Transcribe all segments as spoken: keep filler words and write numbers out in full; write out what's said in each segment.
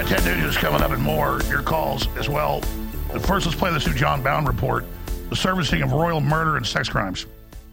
right, Ted Nugent is coming up and more. Your calls as well. But first, let's play this new John Bound report. The servicing of royal murder and sex crimes.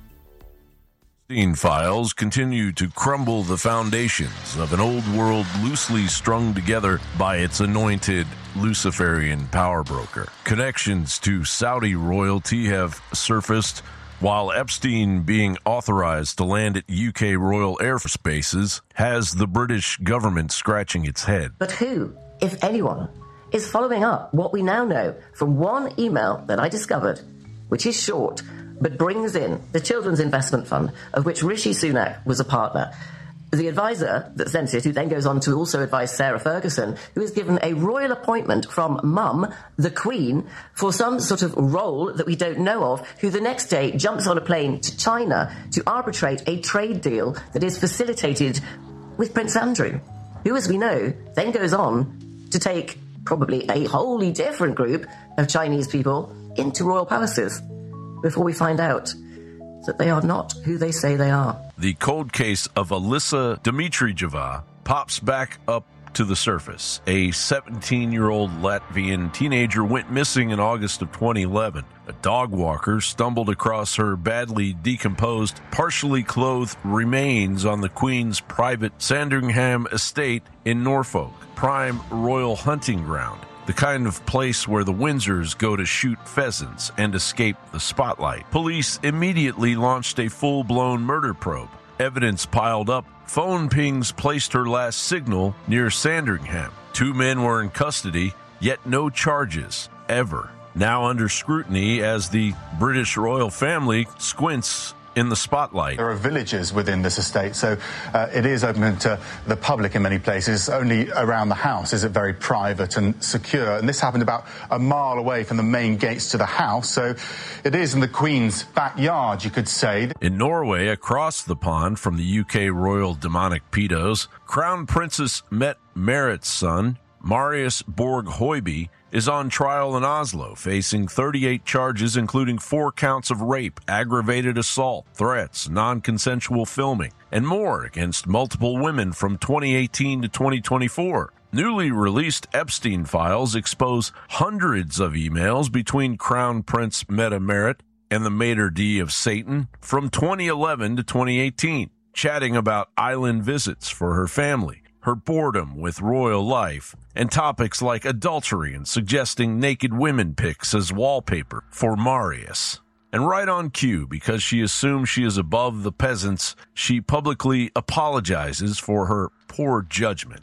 Epstein files continue to crumble the foundations of an old world loosely strung together by its anointed Luciferian power broker. Connections to Saudi royalty have surfaced, while Epstein being authorized to land at U K royal air bases has the British government scratching its head. But who, if anyone, is following up what we now know from one email that I discovered, which is short, but brings in the Children's Investment Fund, of which Rishi Sunak was a partner. The advisor that sent it, who then goes on to also advise Sarah Ferguson, who is given a royal appointment from Mum, the Queen, for some sort of role that we don't know of, who the next day jumps on a plane to China to arbitrate a trade deal that is facilitated with Prince Andrew, who, as we know, then goes on to take probably a wholly different group of Chinese people into royal palaces, before we find out that they are not who they say they are. The cold case of Alyssa Dimitrieva pops back up to the surface. A seventeen-year-old Latvian teenager went missing in August of twenty eleven. A dog walker stumbled across her badly decomposed, partially clothed remains on the Queen's private Sandringham estate in Norfolk, prime royal hunting ground. The kind of place where the Windsors go to shoot pheasants and escape the spotlight. Police immediately launched a full-blown murder probe. Evidence piled up. Phone pings placed her last signal near Sandringham. Two men were in custody, yet no charges, ever. Now under scrutiny as the British royal family squints in the spotlight. There are villages within this estate, so uh, it is open to the public in many places. Only around the house is it very private and secure, and this happened about a mile away from the main gates to the house, so it is in the Queen's backyard, you could say. In Norway, across the pond from the U K royal demonic pedos, Crown Princess Mette Marit's son, Marius Borg Høiby, is on trial in Oslo, facing thirty-eight charges, including four counts of rape, aggravated assault, threats, non-consensual filming, and more against multiple women from twenty eighteen to twenty twenty-four. Newly released Epstein files expose hundreds of emails between Crown Prince Mette Marit and the Mater D of Satan from twenty eleven to twenty eighteen, chatting about island visits for her family, her boredom with royal life, and topics like adultery and suggesting naked women pics as wallpaper for Marius. And right on cue, because she assumes she is above the peasants, she publicly apologizes for her poor judgment.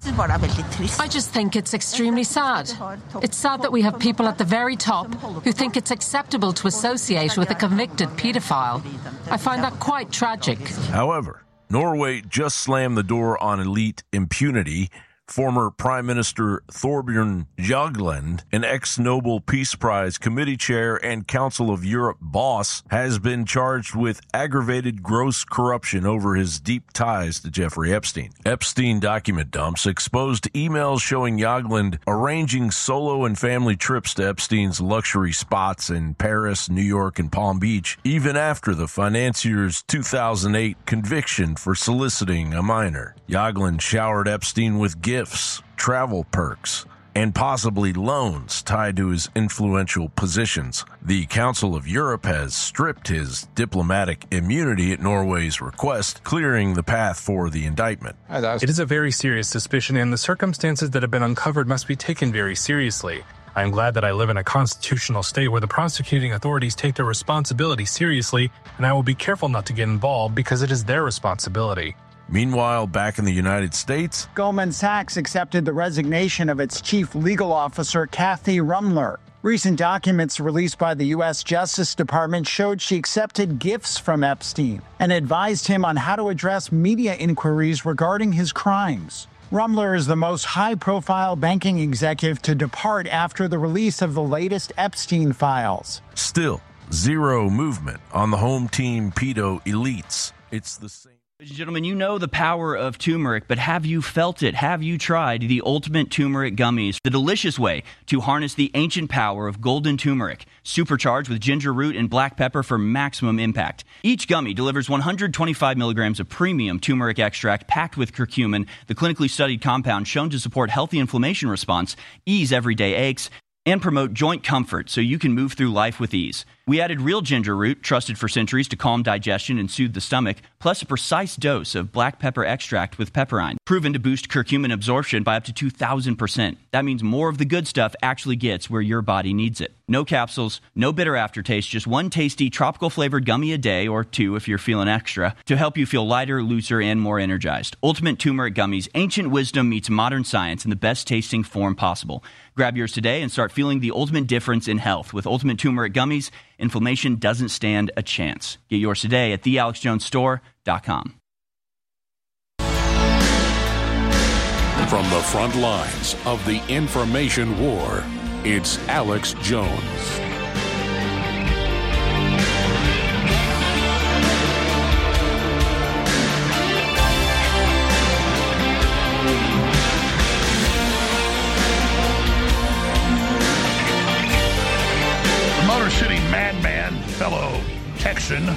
I just think it's extremely sad. It's sad that we have people at the very top who think it's acceptable to associate with a convicted paedophile. I find that quite tragic. However, Norway just slammed the door on elite impunity. Former Prime Minister Thorbjørn Jagland, an ex-Nobel Peace Prize committee chair and Council of Europe boss, has been charged with aggravated gross corruption over his deep ties to Jeffrey Epstein. Epstein document dumps exposed emails showing Jagland arranging solo and family trips to Epstein's luxury spots in Paris, New York, and Palm Beach, even after the financier's two thousand eight conviction for soliciting a minor. Jagland showered Epstein with gifts. Gifts, travel perks, and possibly loans tied to his influential positions. The Council of Europe has stripped his diplomatic immunity at Norway's request, clearing the path for the indictment. It is a very serious suspicion, and the circumstances that have been uncovered must be taken very seriously. I am glad that I live in a constitutional state where the prosecuting authorities take their responsibility seriously, and I will be careful not to get involved because it is their responsibility. Meanwhile, back in the United States, Goldman Sachs accepted the resignation of its chief legal officer, Kathy Ruemmler. Recent documents released by the U S Justice Department showed she accepted gifts from Epstein and advised him on how to address media inquiries regarding his crimes. Ruemmler is the most high-profile banking executive to depart after the release of the latest Epstein files. Still, zero movement on the home team pedo elites. It's the same. Ladies and gentlemen, you know the power of turmeric, but have you felt it? Have you tried the Ultimate Turmeric Gummies? The delicious way to harness the ancient power of golden turmeric, supercharged with ginger root and black pepper for maximum impact. Each gummy delivers one hundred twenty-five milligrams of premium turmeric extract packed with curcumin, the clinically studied compound shown to support healthy inflammation response, ease everyday aches, and promote joint comfort so you can move through life with ease. We added real ginger root, trusted for centuries to calm digestion and soothe the stomach, plus a precise dose of black pepper extract with pepperine, proven to boost curcumin absorption by up to two thousand percent. That means more of the good stuff actually gets where your body needs it. No capsules, no bitter aftertaste, just one tasty tropical flavored gummy a day, or two if you're feeling extra, to help you feel lighter, looser, and more energized. Ultimate Turmeric Gummies, ancient wisdom meets modern science in the best tasting form possible. Grab yours today and start feeling the ultimate difference in health. With Ultimate Turmeric Gummies, inflammation doesn't stand a chance. Get yours today at the alex jones store dot com. From the front lines of the information war, it's Alex Jones. Motor City madman, fellow Texan,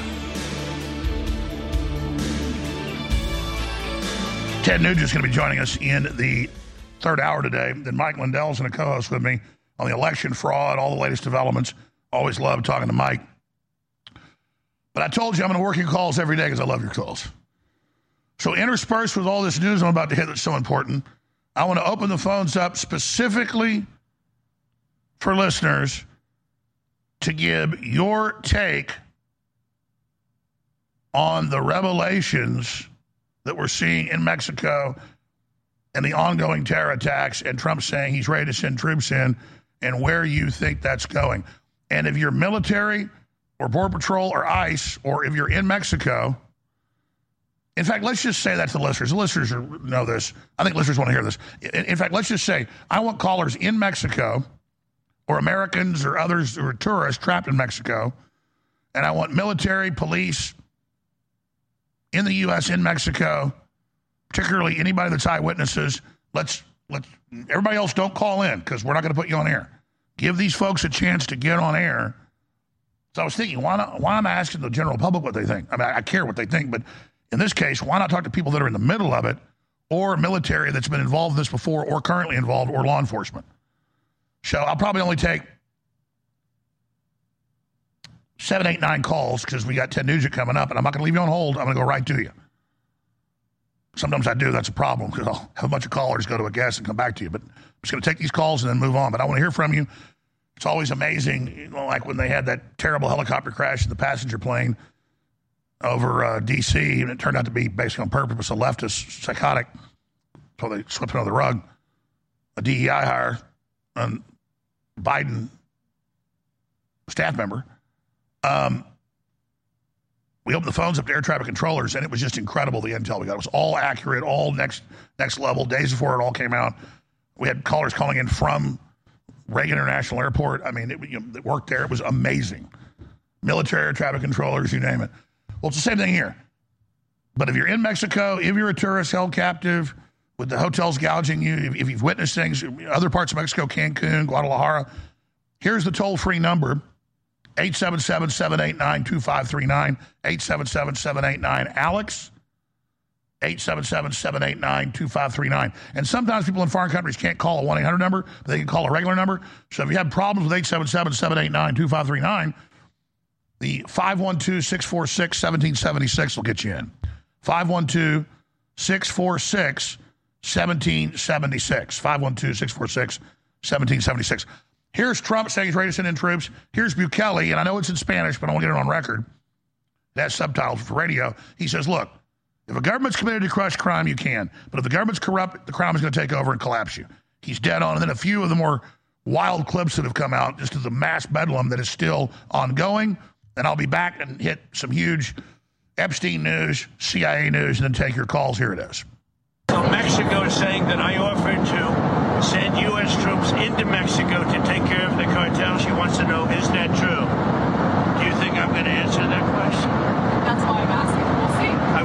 Ted Nugent's going to be joining us in the third hour today. Then Mike Lindell's going to co-host with me on the election fraud, all the latest developments. Always love talking to Mike. But I told you I'm going to work your calls every day because I love your calls. So interspersed with all this news I'm about to hit that's so important, I want to open the phones up specifically for listeners to give your take on the revelations that we're seeing in Mexico and the ongoing terror attacks and Trump saying he's ready to send troops in and where you think that's going. And if you're military or Border Patrol or ICE, or if you're in Mexico, in fact, let's just say that to the listeners. The listeners know this. I think listeners want to hear this. In, in fact, let's just say I want callers in Mexico or Americans or others who are tourists trapped in Mexico, and I want military, police in the U S, in Mexico, particularly anybody that's eyewitnesses. Let's, let's, everybody else don't call in because we're not going to put you on air. Give these folks a chance to get on air. So I was thinking, why not, why am I asking the general public what they think? I mean, I care what they think, but in this case, why not talk to people that are in the middle of it or military that's been involved in this before or currently involved or law enforcement? So I'll probably only take seven, eight, nine calls because we got Ted Nugent coming up, and I'm not going to leave you on hold. I'm going to go right to you. Sometimes I do. That's a problem because I'll have a bunch of callers go to a guest and come back to you. But I'm just going to take these calls and then move on. But I want to hear from you. It's always amazing, you know, like when they had that terrible helicopter crash in the passenger plane over uh, D C, and it turned out to be basically on purpose, a leftist, psychotic, so they swept it under the rug, a D E I hire, a Biden staff member. Um, we opened the phones up to air traffic controllers, and it was just incredible, the intel we got. It was all accurate, all next next level. Days before it all came out, we had callers calling in from Reagan International Airport. I mean, it, you know, it worked there. It was amazing. Military air traffic controllers, you name it. Well, it's the same thing here. But if you're in Mexico, if you're a tourist held captive with the hotels gouging you, if, if you've witnessed things, other parts of Mexico, Cancun, Guadalajara, here's the toll-free number, eight seven seven, seven eight nine, two five three nine, eight seven seven, seven eight nine, ALEX, eight seven seven, seven eight nine, two five three nine. And sometimes people in foreign countries can't call a one eight hundred number, but they can call a regular number. So if you have problems with eight seven seven, seven eight nine, two five three nine, the five one two, six four six, one seven seven six will get you in. five one two, six four six, one seven seven six. five one two, six four six, one seven seven six. Here's Trump saying he's ready to send in troops. Here's Bukele, and I know it's in Spanish, but I want to get it on record. That's subtitles for radio. He says, look, if a government's committed to crush crime, you can. But if the government's corrupt, the crime is going to take over and collapse you. He's dead on. And then a few of the more wild clips that have come out, just as the mass bedlam that is still ongoing. And I'll be back and hit some huge Epstein news, C I A news, and then take your calls. Here it is. So Mexico is saying that I offered to send U S troops into Mexico to take care of the cartel. She wants to know, is that true? Do you think I'm going to answer that question? That's why I'm asking. We'll see. I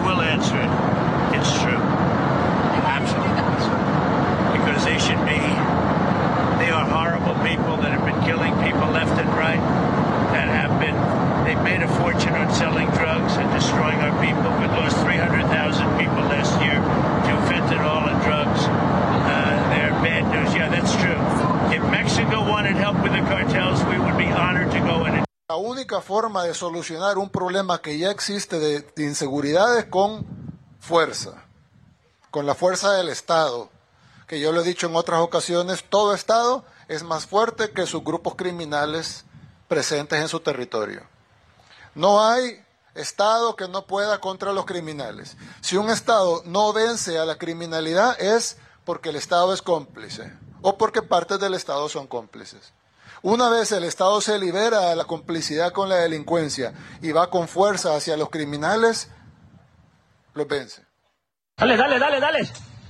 will answer it. It's true. Absolutely. Because they should be, they are horrible people that have been killing people left and right, that have been, they've made a fortune on selling drugs and destroying our people. We lost three hundred thousand people last year to fentanyl and drugs. Uh, they're bad news. Yeah, that's true. If Mexico wanted help with the cartels, we would be honored to go in and La única forma de solucionar un problema que ya existe de, de inseguridad es con fuerza, con la fuerza del Estado, que yo lo he dicho en otras ocasiones, todo Estado es más fuerte que sus grupos criminales presentes en su territorio. No hay Estado que no pueda contra los criminales. Si un Estado no vence a la criminalidad es porque el Estado es cómplice o porque partes del Estado son cómplices. Una vez el Estado se libera de la complicidad con la delincuencia y va con fuerza hacia los criminales, los vence. Dale, dale, dale, dale.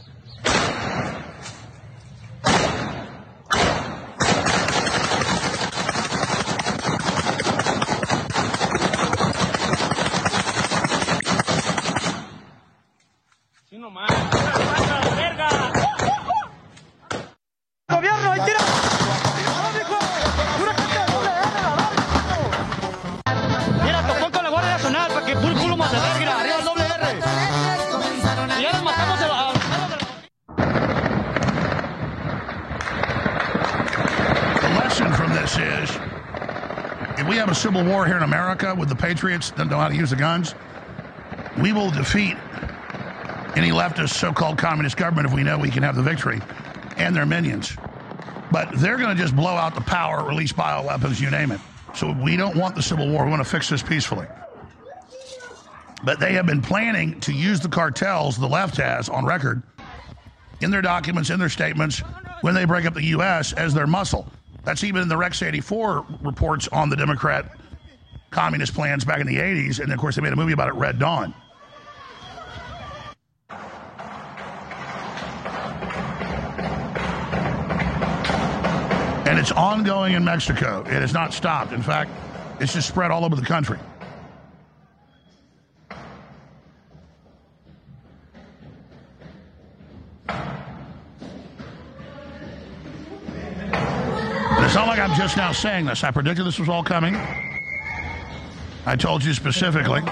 Sí, nomás. ¡Verga! ¡Gobierno, ahí tira! Mira, tocó con la Guardia Nacional para que pul culo más de verga, arriba el doble R. Y ya nos matamos a la... The lesson from this is, if we have a civil war here in America with the patriots that know how to use the guns, we will defeat any leftist so-called communist government if we know we can have the victory, and their minions. But they're going to just blow out the power, release bioweapons, you name it. So we don't want the civil war. We want to fix this peacefully. But they have been planning to use the cartels, the left has, on record, in their documents, in their statements, when they break up the U S as their muscle. That's even in the Rex eighty-four reports on the Democrat communist plans back in the eighties. And, of course, they made a movie about it, Red Dawn. And it's ongoing in Mexico. It has not stopped. In fact, it's just spread all over the country. But it's not like I'm just now saying this. I predicted this was all coming. I told you specifically.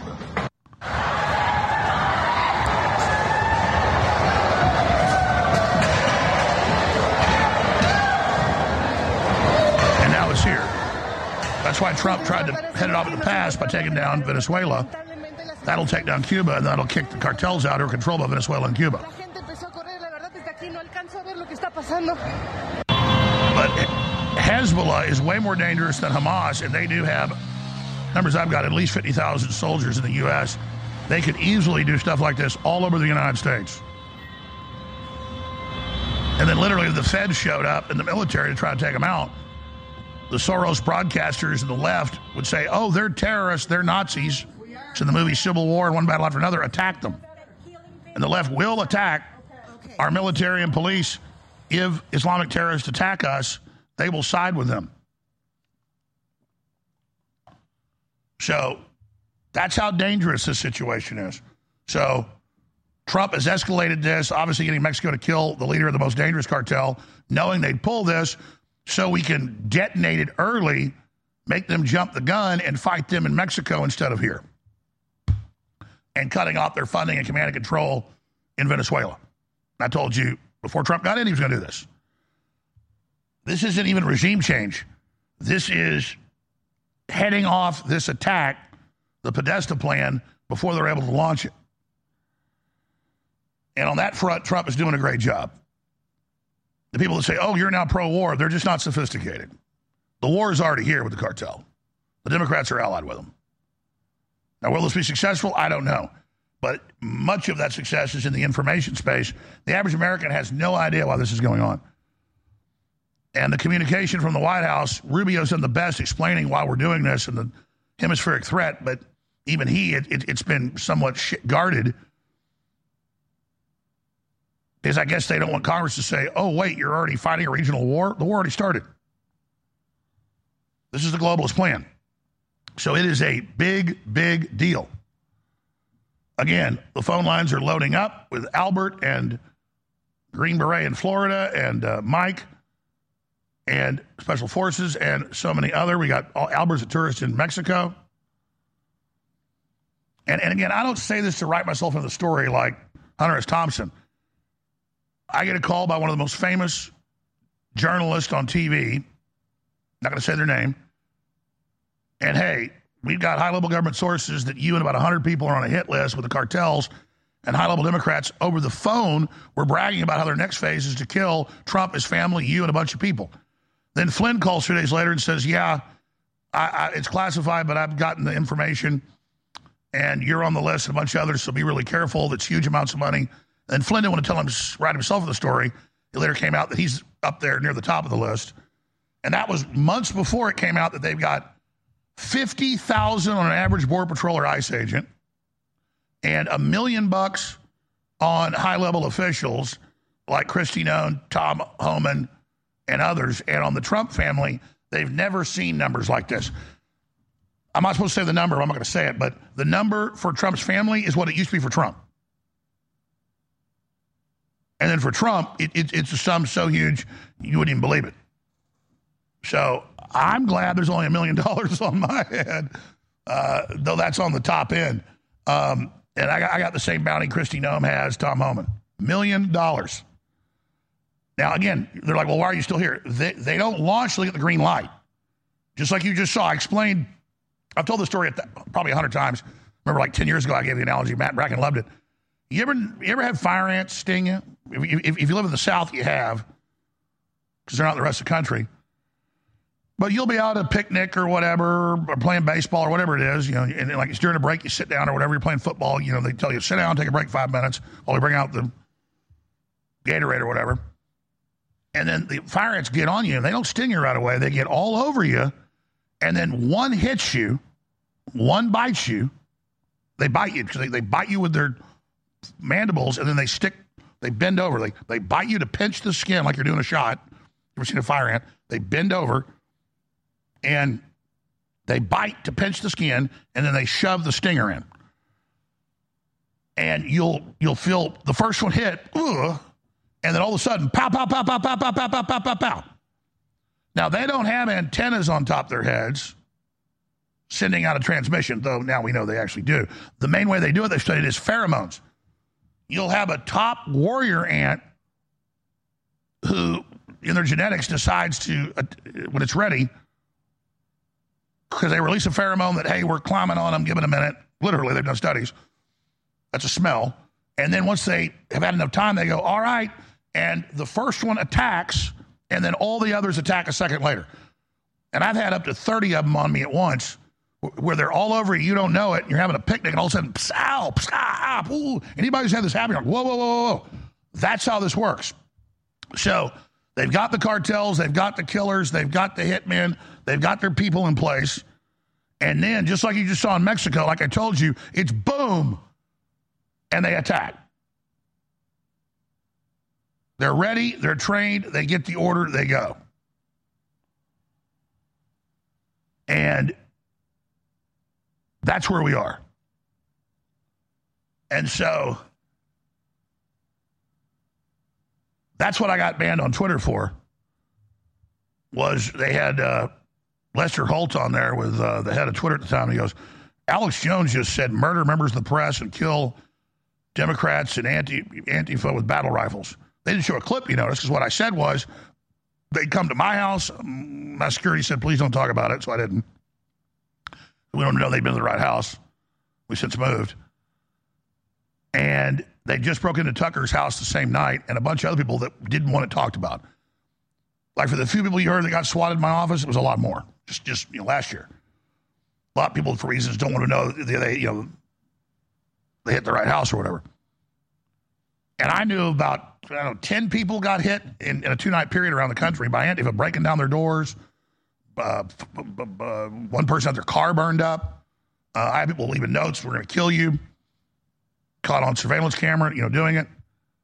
That's why Trump tried to head it off in the past by taking down Venezuela. That'll take down Cuba, and that'll kick the cartels out who are controlled by Venezuela and Cuba. But Hezbollah is way more dangerous than Hamas, and they do have, numbers I've got, at least fifty thousand soldiers in the U S. They could easily do stuff like this all over the United States. And then literally the Feds showed up in the military to try to take them out. The Soros broadcasters and the left would say, oh, they're terrorists, they're Nazis. So in the movie Civil War and One Battle After Another, attack them. And the left will attack our military and police. If Islamic terrorists attack us, they will side with them. So that's how dangerous this situation is. So Trump has escalated this, obviously getting Mexico to kill the leader of the most dangerous cartel, knowing they'd pull this, so we can detonate it early, make them jump the gun, and fight them in Mexico instead of here. And cutting off their funding and command and control in Venezuela. I told you before Trump got in, he was going to do this. This isn't even regime change. This is heading off this attack, the Podesta plan, before they're able to launch it. And on that front, Trump is doing a great job. The people that say, oh, you're now pro-war, they're just not sophisticated. The war is already here with the cartel. The Democrats are allied with them. Now, will this be successful? I don't know. But much of that success is in the information space. The average American has no idea why this is going on. And the communication from the White House, Rubio's done the best explaining why we're doing this and the hemispheric threat, but even he, it, it, it's been somewhat shit guarded. Because I guess they don't want Congress to say, oh, wait, you're already fighting a regional war? The war already started. This is the globalist plan. So it is a big, big deal. Again, the phone lines are loading up with Albert and Green Beret in Florida and uh, Mike and Special Forces and so many other. We got all, Albert's a tourist in Mexico. And, and again, I don't say this to write myself into the story like Hunter S. Thompson. I get a call by one of the most famous journalists on T V. Not going to say their name. And hey, we've got high-level government sources that you and about one hundred people are on a hit list with the cartels, and high-level Democrats over the phone were bragging about how their next phase is to kill Trump, his family, you, and a bunch of people. Then Flynn calls two days later and says, yeah, I, I, it's classified, but I've gotten the information, and you're on the list and a bunch of others, so be really careful. That's huge amounts of money. And Flynn didn't want to tell him, write himself the story. It later came out that he's up there near the top of the list. And that was months before it came out that they've got fifty thousand on an average Border Patrol or ICE agent and a million bucks on high-level officials like Kristi Noem, Tom Homan, and others. And on the Trump family, they've never seen numbers like this. I'm not supposed to say the number. I'm not going to say it, but the number for Trump's family is what it used to be for Trump. And then for Trump, it, it, it's a sum so huge, you wouldn't even believe it. So I'm glad there's only a million dollars on my head, uh, though that's on the top end. Um, and I got, I got the same bounty Kristi Noem has, Tom Homan. Million dollars. Now, again, they're like, well, why are you still here? They, they don't launch till they get the green light. Just like you just saw. I explained, I've told the story at the, probably a hundred times. Remember like ten years ago, I gave the analogy. Matt Bracken loved it. You ever, you ever have fire ants sting you? If, if, if you live in the South, you have, because they're not in the rest of the country. But you'll be out at a picnic or whatever, or playing baseball or whatever it is, you know, and like it's during a break, you sit down or whatever, you're playing football, you know, they tell you, sit down, take a break five minutes while we bring out the Gatorade or whatever. And then the fire ants get on you, and they don't sting you right away. They get all over you, and then one hits you, one bites you. They bite you because they, they bite you with their mandibles, and then they stick, they bend over. They, they bite you to pinch the skin like you're doing a shot. You ever seen a fire ant? They bend over, and they bite to pinch the skin, and then they shove the stinger in. And you'll you'll feel the first one hit, ugh, and then all of a sudden, pow, pow, pow, pow, pow, pow, pow, pow, pow, pow, pow. Now, they don't have antennas on top of their heads sending out a transmission, though now we know they actually do. The main way they do it, they've studied, is pheromones. You'll have a top warrior ant who, in their genetics, decides to, uh, when it's ready, because they release a pheromone that, hey, we're climbing on them, give it a minute. Literally, they've done studies. That's a smell. And then once they have had enough time, they go, all right, and the first one attacks, and then all the others attack a second later. And I've had up to thirty of them on me at once, where they're all over you, you don't know it, and you're having a picnic, and all of a sudden, psow, psow, ooh. Anybody who's had this happen, you're like, whoa, whoa, whoa, whoa. That's how this works. So they've got the cartels, they've got the killers, they've got the hitmen, they've got their people in place. And then, just like you just saw in Mexico, like I told you, it's boom, and they attack. They're ready, they're trained, they get the order, they go. And that's where we are. And so that's what I got banned on Twitter for, was they had uh, Lester Holt on there with uh, the head of Twitter at the time. And he goes, Alex Jones just said murder members of the press and kill Democrats and anti Antifa with battle rifles. They didn't show a clip, you notice, because what I said was they'd come to my house. My security said, please don't talk about it, so I didn't. We don't know they'd been to the right house. We since moved. And they just broke into Tucker's house the same night, and a bunch of other people that didn't want it talked about. Like for the few people you heard that got swatted in my office, it was a lot more. Just, just you know, last year. A lot of people, for reasons, don't want to know they, they, you know, they hit the right house or whatever. And I knew about, I don't know, ten people got hit in, in a two-night period around the country by Antifa, breaking down their doors. Uh, b- b- b- one person had their car burned up. Uh, I had people leaving notes, we're going to kill you. Caught on surveillance camera, you know, doing it.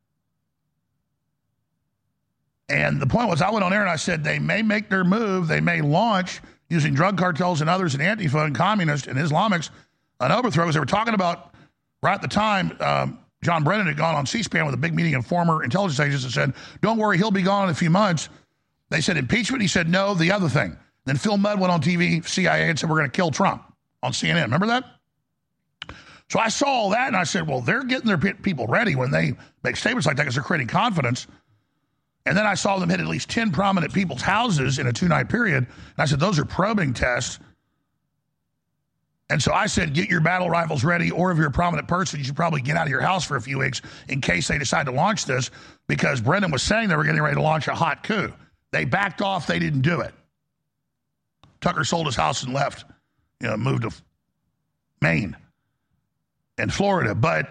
And the point was, I went on air and I said, they may make their move, they may launch using drug cartels and others and Antifa and communists and Islamics an overthrow, because they were talking about Right at the time, um, John Brennan had gone on C-SPAN with a big meeting of former intelligence agents and said, don't worry, he'll be gone in a few months. They said impeachment. He said, no, the other thing. Then Phil Mudd went on T V, C I A, and said, we're going to kill Trump on C N N. Remember that? So I saw all that, and I said, well, they're getting their people ready when they make statements like that because they're creating confidence. And then I saw them hit at least ten prominent people's houses in a two-night period. And I said, those are probing tests. And so I said, get your battle rifles ready, or if you're a prominent person, you should probably get out of your house for a few weeks in case they decide to launch this, because Brennan was saying they were getting ready to launch a hot coup. They backed off. They didn't do it. Tucker sold his house and left, you know, moved to Maine and Florida. But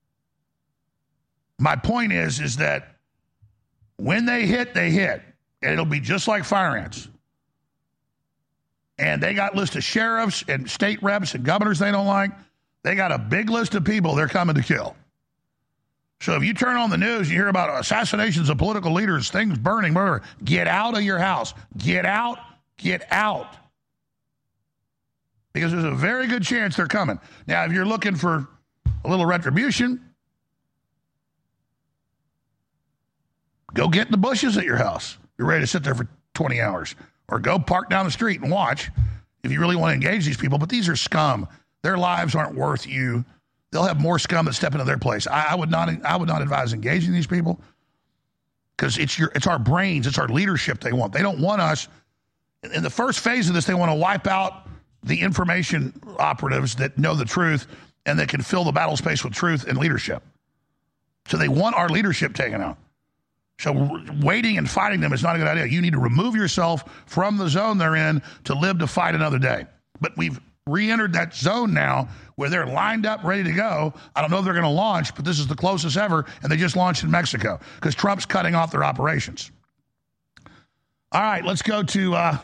my point is, is that when they hit, they hit. And it'll be just like fire ants. And they got a list of sheriffs and state reps and governors they don't like. They got a big list of people they're coming to kill. So if you turn on the news, you hear about assassinations of political leaders, things burning, murder, get out of your house. Get out, get out. Because there's a very good chance they're coming. Now, if you're looking for a little retribution, go get in the bushes at your house. You're ready to sit there for twenty hours. Or go park down the street and watch if you really want to engage these people. But these are scum. Their lives aren't worth you. They'll have more scum that step into their place. I, I would not I would not advise engaging these people, because it's your it's our brains, it's our leadership they want. They don't want us. In the first phase of this, they want to wipe out the information operatives that know the truth and that can fill the battle space with truth and leadership. So they want our leadership taken out. So waiting and fighting them is not a good idea. You need to remove yourself from the zone they're in to live to fight another day. But we've re-entered that zone now where they're lined up, ready to go. I don't know if they're going to launch, but this is the closest ever, and they just launched in Mexico because Trump's cutting off their operations. All right, let's go to uh,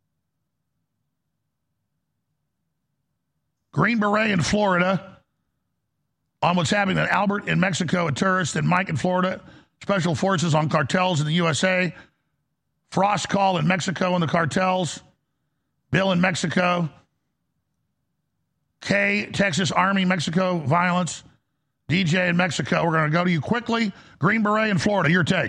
Green Beret in Florida on what's happening in Albert in Mexico, a tourist, and Mike in Florida. Special forces on cartels in the U S A. Frost call in Mexico on the cartels. Bill in Mexico. K, Texas Army, Mexico, violence. D J in Mexico. We're going to go to you quickly. Green Beret in Florida. Your take.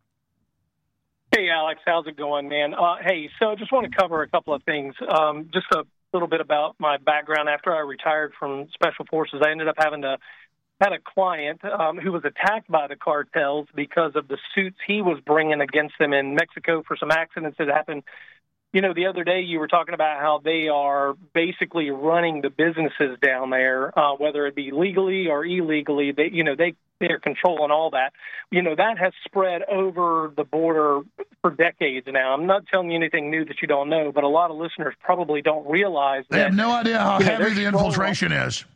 Hey, Alex. How's it going, man? Uh, hey, so I just want to cover a couple of things. Um, just a little bit about my background. After I retired from Special Forces, I ended up having to had a client um, who was attacked by the cartels because of the suits he was bringing against them in Mexico for some accidents that happened. You know, the other day you were talking about how they are basically running the businesses down there, uh, whether it be legally or illegally. They, you know, they, they're controlling all that. You know, that has spread over the border for decades now. I'm not telling you anything new that you don't know, but a lot of listeners probably don't realize that. They have no idea how you know, heavy the infiltration is.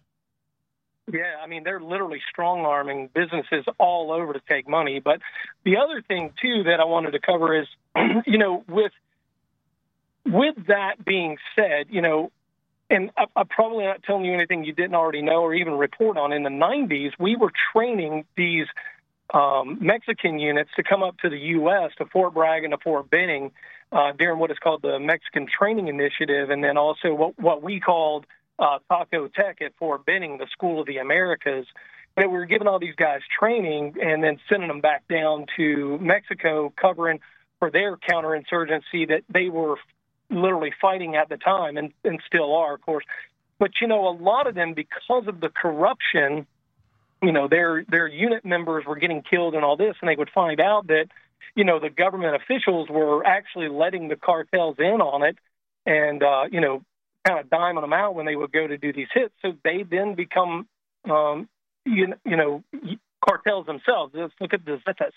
Yeah, I mean, they're literally strong-arming businesses all over to take money. But the other thing, too, that I wanted to cover is, you know, with with that being said, you know, and I, I'm probably not telling you anything you didn't already know or even report on. In the nineties, we were training these um, Mexican units to come up to the U S, to Fort Bragg and to Fort Benning, uh, during what is called the Mexican Training Initiative, and then also what, what we called Uh, Taco Tech at Fort Benning, the School of the Americas. And we were giving all these guys training and then sending them back down to Mexico, covering for their counterinsurgency that they were literally fighting at the time, and, and still are, of course. But, you know, a lot of them, because of the corruption, you know, their their unit members were getting killed and all this, and they would find out that, you know, the government officials were actually letting the cartels in on it and, uh, you know, kind of diming them out when they would go to do these hits. So they then become, um, you, you know, cartels themselves. Let's look at the Zetas.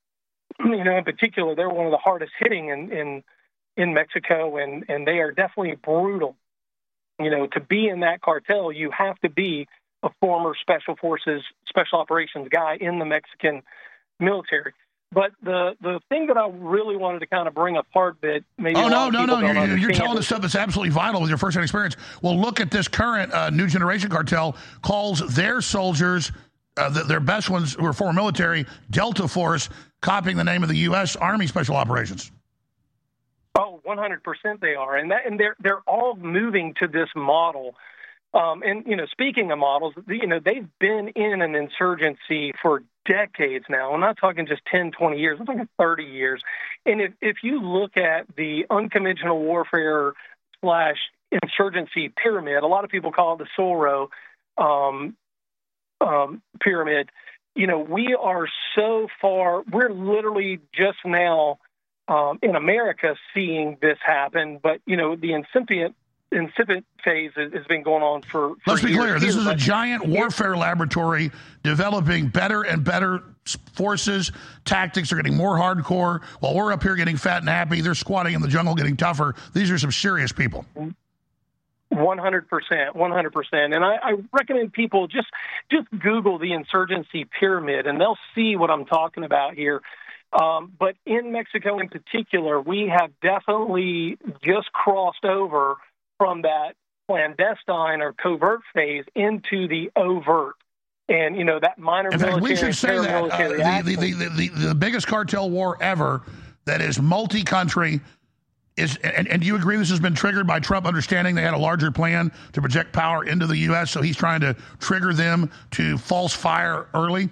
You know, in particular, they're one of the hardest hitting in, in, in Mexico, and, and they are definitely brutal. You know, to be in that cartel, you have to be a former Special Forces, Special Operations guy in the Mexican military. But the, the thing that I really wanted to kind of bring apart that maybe oh, a lot no, of no, people no. don't You're, you're telling is, us stuff that's absolutely vital with your first-hand experience. Well, look at this current uh, new generation cartel calls their soldiers, uh, the, their best ones who are former military, Delta Force, copying the name of the U S Army Special Operations. Oh, one hundred percent they are. And that, and they're, they're all moving to this model. Um, and, you know, speaking of models, you know, they've been in an insurgency for decades now. I'm not talking just ten, twenty years. I'm talking thirty years. And if, if you look at the unconventional warfare slash insurgency pyramid, a lot of people call it the Soro um, um, pyramid. You know, we are so far, we're literally just now um, in America seeing this happen. But, you know, the incipient incipient phase has been going on for, for Let's be years. clear. This is a giant warfare laboratory developing better and better forces. Tactics are getting more hardcore. While we're up here getting fat and happy, they're squatting in the jungle getting tougher. These are some serious people. one hundred percent, one hundred percent. And I, I recommend people just just Google the insurgency pyramid, and they'll see what I'm talking about here. Um, but in Mexico in particular, we have definitely just crossed over from that clandestine or covert phase into the overt. And, you know, that minor in fact, military, we should say that uh, the, the, the, the, the biggest cartel war ever that is multi-country is, and, and do you agree this has been triggered by Trump understanding they had a larger plan to project power into the U S, so he's trying to trigger them to false fire early?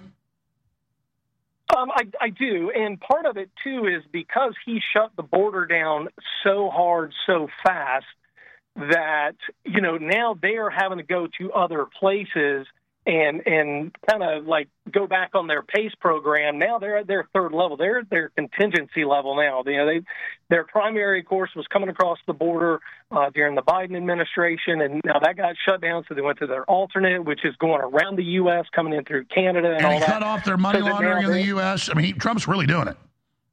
Um, I, I do, and part of it, too, is because he shut the border down so hard, so fast, that, you know, now they are having to go to other places and and kind of like go back on their PACE program. Now they're at their third level. They're at their contingency level now. You know, they their primary course was coming across the border uh, during the Biden administration, and now that got shut down, so they went to their alternate, which is going around the U S, coming in through Canada and, and all he that. cut off their money so laundering in they, the U S. I mean, he, Trump's really doing it.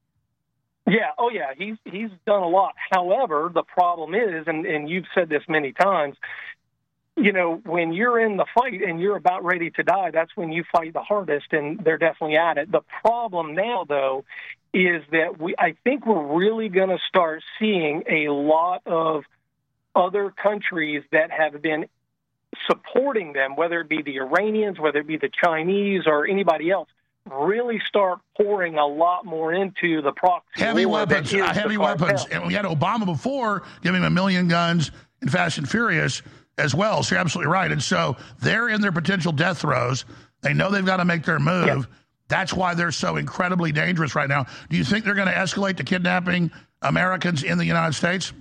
Yeah, oh yeah, he's he's done a lot. However, the problem is, and, and you've said this many times, you know, when you're in the fight and you're about ready to die, that's when you fight the hardest, and they're definitely at it. The problem now, though, is that we I think we're really going to start seeing a lot of other countries that have been supporting them, whether it be the Iranians, whether it be the Chinese, or anybody else, really start pouring a lot more into the proxy heavy war weapons, that is uh, heavy the weapons. cartel. And we had Obama before giving him a million guns in Fast and Furious as well. So you're absolutely right. And so they're in their potential death throes. They know they've got to make their move. Yeah. That's why they're so incredibly dangerous right now. Do you think they're going to escalate to kidnapping Americans in the United States?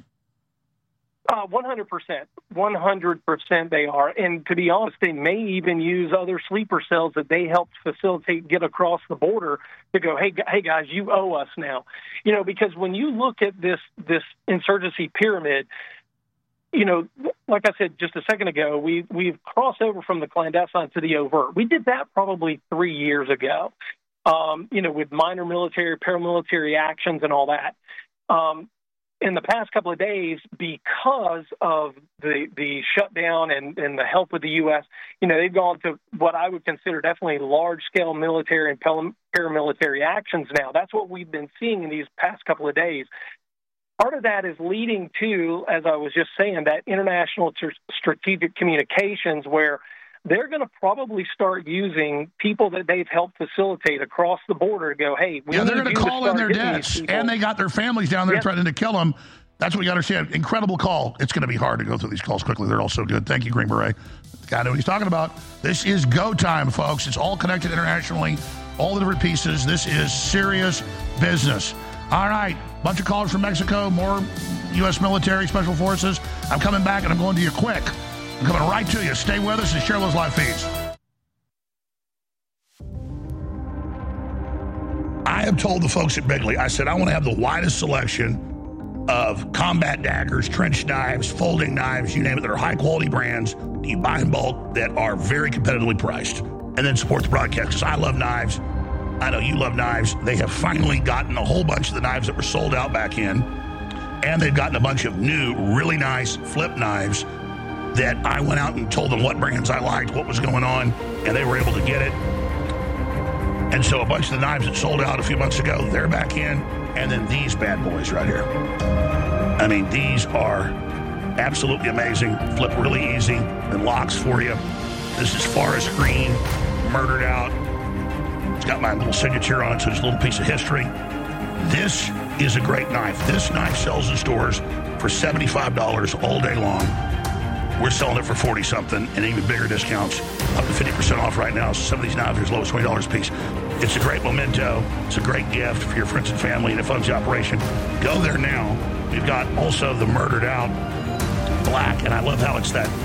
Uh, one hundred percent. one hundred percent they are. And to be honest, they may even use other sleeper cells that they helped facilitate get across the border to go, hey, hey guys, you owe us now. You know, because when you look at this this insurgency pyramid, you know, like I said just a second ago, we, we've crossed over from the clandestine to the overt. We did that probably three years ago, um, you know, with minor military, paramilitary actions and all that. Um, in the past couple of days, because of the the shutdown and, and the help with the U S, you know, they've gone to what I would consider definitely large-scale military and paramilitary actions now. That's what we've been seeing in these past couple of days. Part of that is leading to, as I was just saying, that international tr- strategic communications where they're going to probably start using people that they've helped facilitate across the border to go, hey, we yeah, they're going to call in their debts, and they got their families down there yep. threatening to kill them. That's what you got to understand. Incredible call. It's going to be hard to go through these calls quickly. They're all so good. Thank you, Green Beret. The guy knows what he's talking about. This is go time, folks. It's all connected internationally, all the different pieces. This is serious business. All right, bunch of callers from Mexico, more U S military, special forces. I'm coming back, and I'm going to you quick. I'm coming right to you. Stay with us and share those live feeds. I have told the folks at Bigley, I said, I want to have the widest selection of combat daggers, trench knives, folding knives, you name it, that are high-quality brands that you buy in bulk that are very competitively priced. And then support the broadcast, because I love knives. I know you love knives. They have finally gotten a whole bunch of the knives that were sold out back in, and they've gotten a bunch of new, really nice flip knives that I went out and told them what brands I liked, what was going on, and they were able to get it. And so a bunch of the knives that sold out a few months ago, they're back in, and then these bad boys right here. I mean, these are absolutely amazing. Flip really easy and locks for you. This is Forest Green, murdered out. It's got my little signature on it, so it's a little piece of history. This is a great knife. This knife sells in stores for seventy-five dollars all day long. We're selling it for forty something, and even bigger discounts, up to fifty percent off right now. So some of these knives are as low as twenty dollars a piece. It's a great memento. It's a great gift for your friends and family, and it funds the operation. Go there now. We've got also the Murdered Out Black, and I love how it's that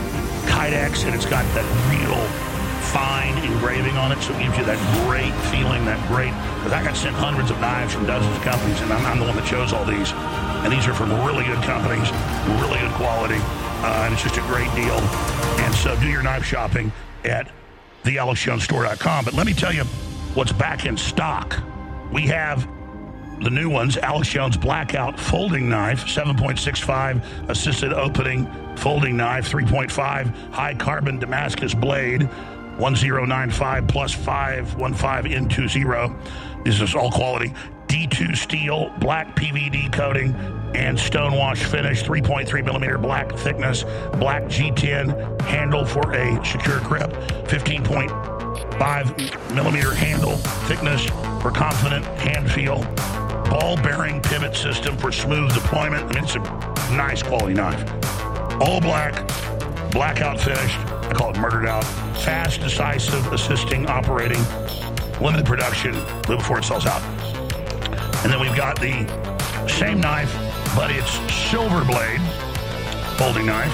Kydex, and it's got that real fine engraving on it, so it gives you that great feeling, that great, because I got sent hundreds of knives from dozens of companies, and I'm, I'm the one that chose all these. And these are from really good companies, really good quality, uh, and it's just a great deal. And so do your knife shopping at the alex jones store dot com. But let me tell you what's back in stock. We have the new ones, Alex Jones Blackout Folding Knife, seven point six five assisted opening folding knife, three point five high carbon Damascus blade, one zero nine five plus five one five N twenty. This is all quality. D two steel, black P V D coating, and stonewash finish, three point three millimeter black thickness, black G ten handle for a secure grip, fifteen point five millimeter handle thickness for confident hand feel, ball bearing pivot system for smooth deployment. I mean, it's a nice quality knife. All black, blackout finished. I call it Murdered Out. Fast, decisive, assisting, operating, limited production, live before it sells out. And then we've got the same knife, but it's silver blade folding knife.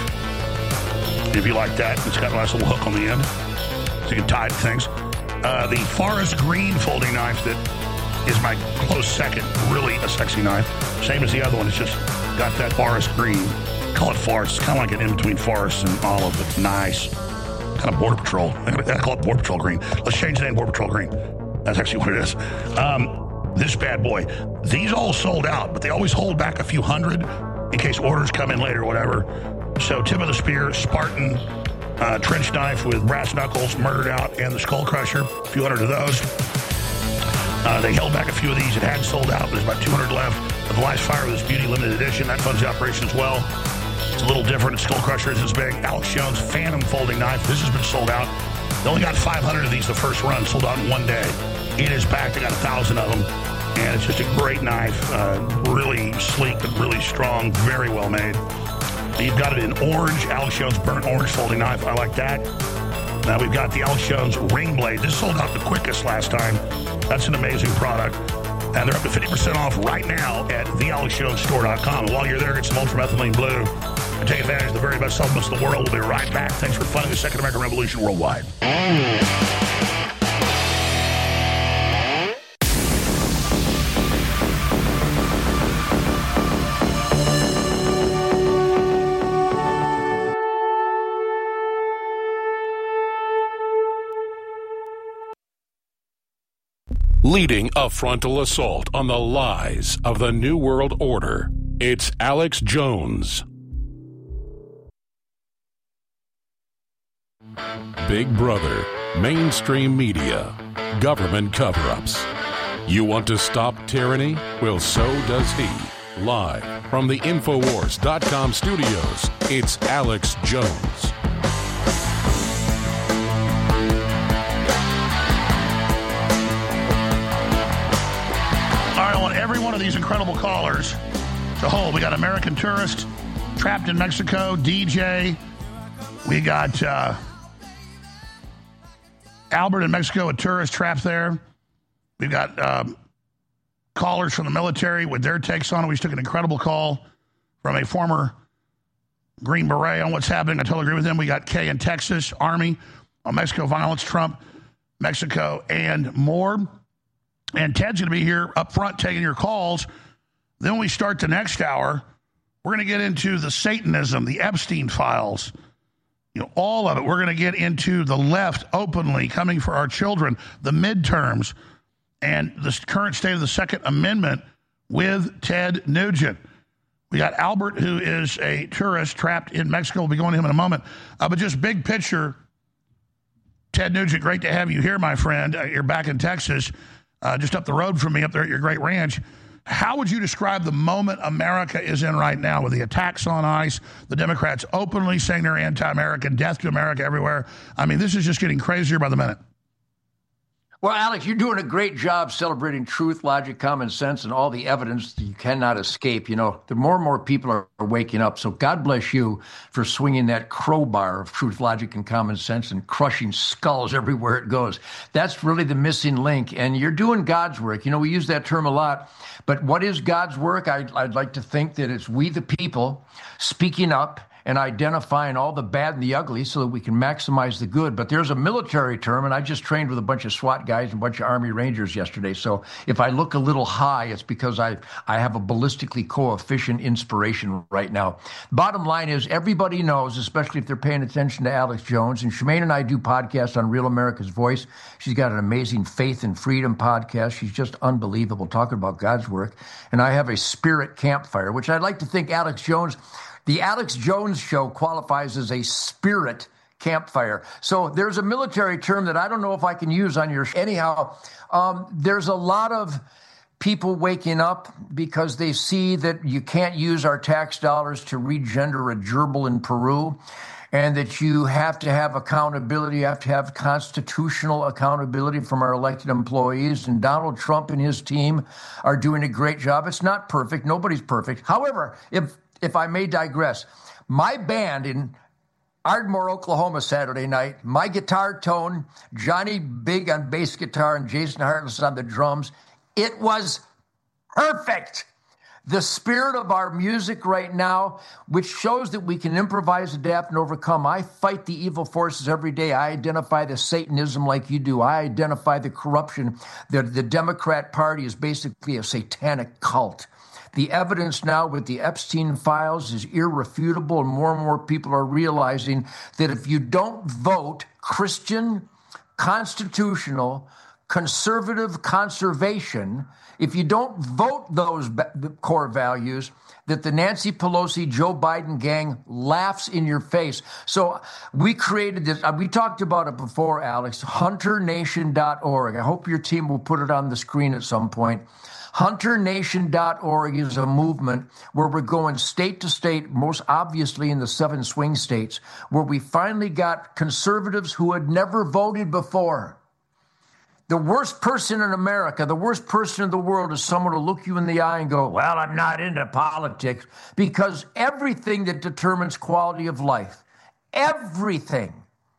If you like that, it's got a nice little hook on the end, so you can tie it to things. Uh, the forest green folding knife that is my close second, really a sexy knife. Same as the other one, it's just got that forest green. Call it forest. It's kind of like an in-between forest and olive, but nice. Kind of Border Patrol. I call it Border Patrol green. Let's change the name Border Patrol green. That's actually what it is. Um, this bad boy. These all sold out, but they always hold back a few hundred in case orders come in later or whatever. So tip of the spear, Spartan uh, trench knife with brass knuckles, Murdered Out, and the Skull Crusher. A few hundred of those. Uh, they held back a few of these. It had sold out. There's about two hundred left. But the last fire with this beauty limited edition. That funds the operation as well. It's a little different. Skull Crusher isn't as big. Alex Jones Phantom folding knife. This has been sold out. They only got five hundred of these the first run. Sold out in one day. It is packed. They got a thousand of them. And it's just a great knife. Uh, really sleek, but really strong. Very well made. You've got it in orange. Alex Jones Burnt Orange folding knife. I like that. Now we've got the Alex Jones Ring Blade. This sold out the quickest last time. That's an amazing product. And they're up to fifty percent off right now at the alex jones store dot com. And while you're there, get some ultramethylene blue and take advantage of the very best supplements in the world. We'll be right back. Thanks for funding the Second American Revolution worldwide. Leading a frontal assault on the lies of the New World Order, it's Alex Jones. Big Brother, mainstream media, government cover-ups. You want to stop tyranny? Well, so does he. Live from the Infowars dot com studios, it's Alex Jones. Every one of these incredible callers to hold. We got American Tourist trapped in Mexico, D J. We got uh, Albert in Mexico, a tourist trapped there. We've got um, callers from the military with their takes on it. We just took an incredible call from a former Green Beret on what's happening. I totally agree with him. We got Kay in Texas, Army, on Mexico violence, Trump, Mexico, and more. And Ted's going to be here up front taking your calls. Then when we start the next hour, we're going to get into the Satanism, the Epstein files, you know, all of it. We're going to get into the left openly coming for our children, the midterms, and the current state of the Second Amendment with Ted Nugent. We got Albert, who is a tourist trapped in Mexico. We'll be going to him in a moment. Uh, but just big picture, Ted Nugent, great to have you here, my friend. Uh, you're back in Texas. Uh, just up the road from me, up there at your great ranch. How would you describe the moment America is in right now with the attacks on ICE, the Democrats openly saying they're anti-American, death to America everywhere? I mean, this is just getting crazier by the minute. Well, Alex, you're doing a great job celebrating truth, logic, common sense, and all the evidence that you cannot escape. You know, the more and more people are, are waking up. So God bless you for swinging that crowbar of truth, logic, and common sense and crushing skulls everywhere it goes. That's really the missing link. And you're doing God's work. You know, we use that term a lot. But what is God's work? I, I'd like to think that it's we, the people, speaking up and identifying all the bad and the ugly so that we can maximize the good. But there's a military term, and I just trained with a bunch of SWAT guys and a bunch of Army Rangers yesterday. So if I look a little high, it's because I, I have a ballistically coefficient inspiration right now. Bottom line is everybody knows, especially if they're paying attention to Alex Jones, and Shemaine and I do podcasts on Real America's Voice. She's got an amazing Faith and Freedom podcast. She's just unbelievable, talking about God's work. And I have a Spirit Campfire, which I'd like to think Alex Jones... The Alex Jones Show qualifies as a spirit campfire. So there's a military term that I don't know if I can use on your show. Anyhow, um, there's a lot of people waking up because they see that you can't use our tax dollars to regender a gerbil in Peru, and that you have to have accountability, you have to have constitutional accountability from our elected employees. And Donald Trump and his team are doing a great job. It's not perfect. Nobody's perfect. However, if If I may digress, my band in Ardmore, Oklahoma, Saturday night, my guitar tone, Johnny Big on bass guitar and Jason Hartless on the drums, it was perfect. The spirit of our music right now, which shows that we can improvise, adapt, and overcome. I fight the evil forces every day. I identify the Satanism like you do. I identify the corruption. The, the Democrat Party is basically a satanic cult. The evidence now with the Epstein files is irrefutable, and more and more people are realizing that if you don't vote Christian, constitutional, conservative conservation, if you don't vote those core values, that the Nancy Pelosi, Joe Biden gang laughs in your face. So we created this. We talked about it before, Alex, hunter nation dot org. I hope your team will put it on the screen at some point. hunter nation dot org is a movement where we're going state to state, most obviously in the seven swing states, where we finally got conservatives who had never voted before. The worst person in America, the worst person in the world is someone to look you in the eye and go, well, I'm not into politics, because everything that determines quality of life, everything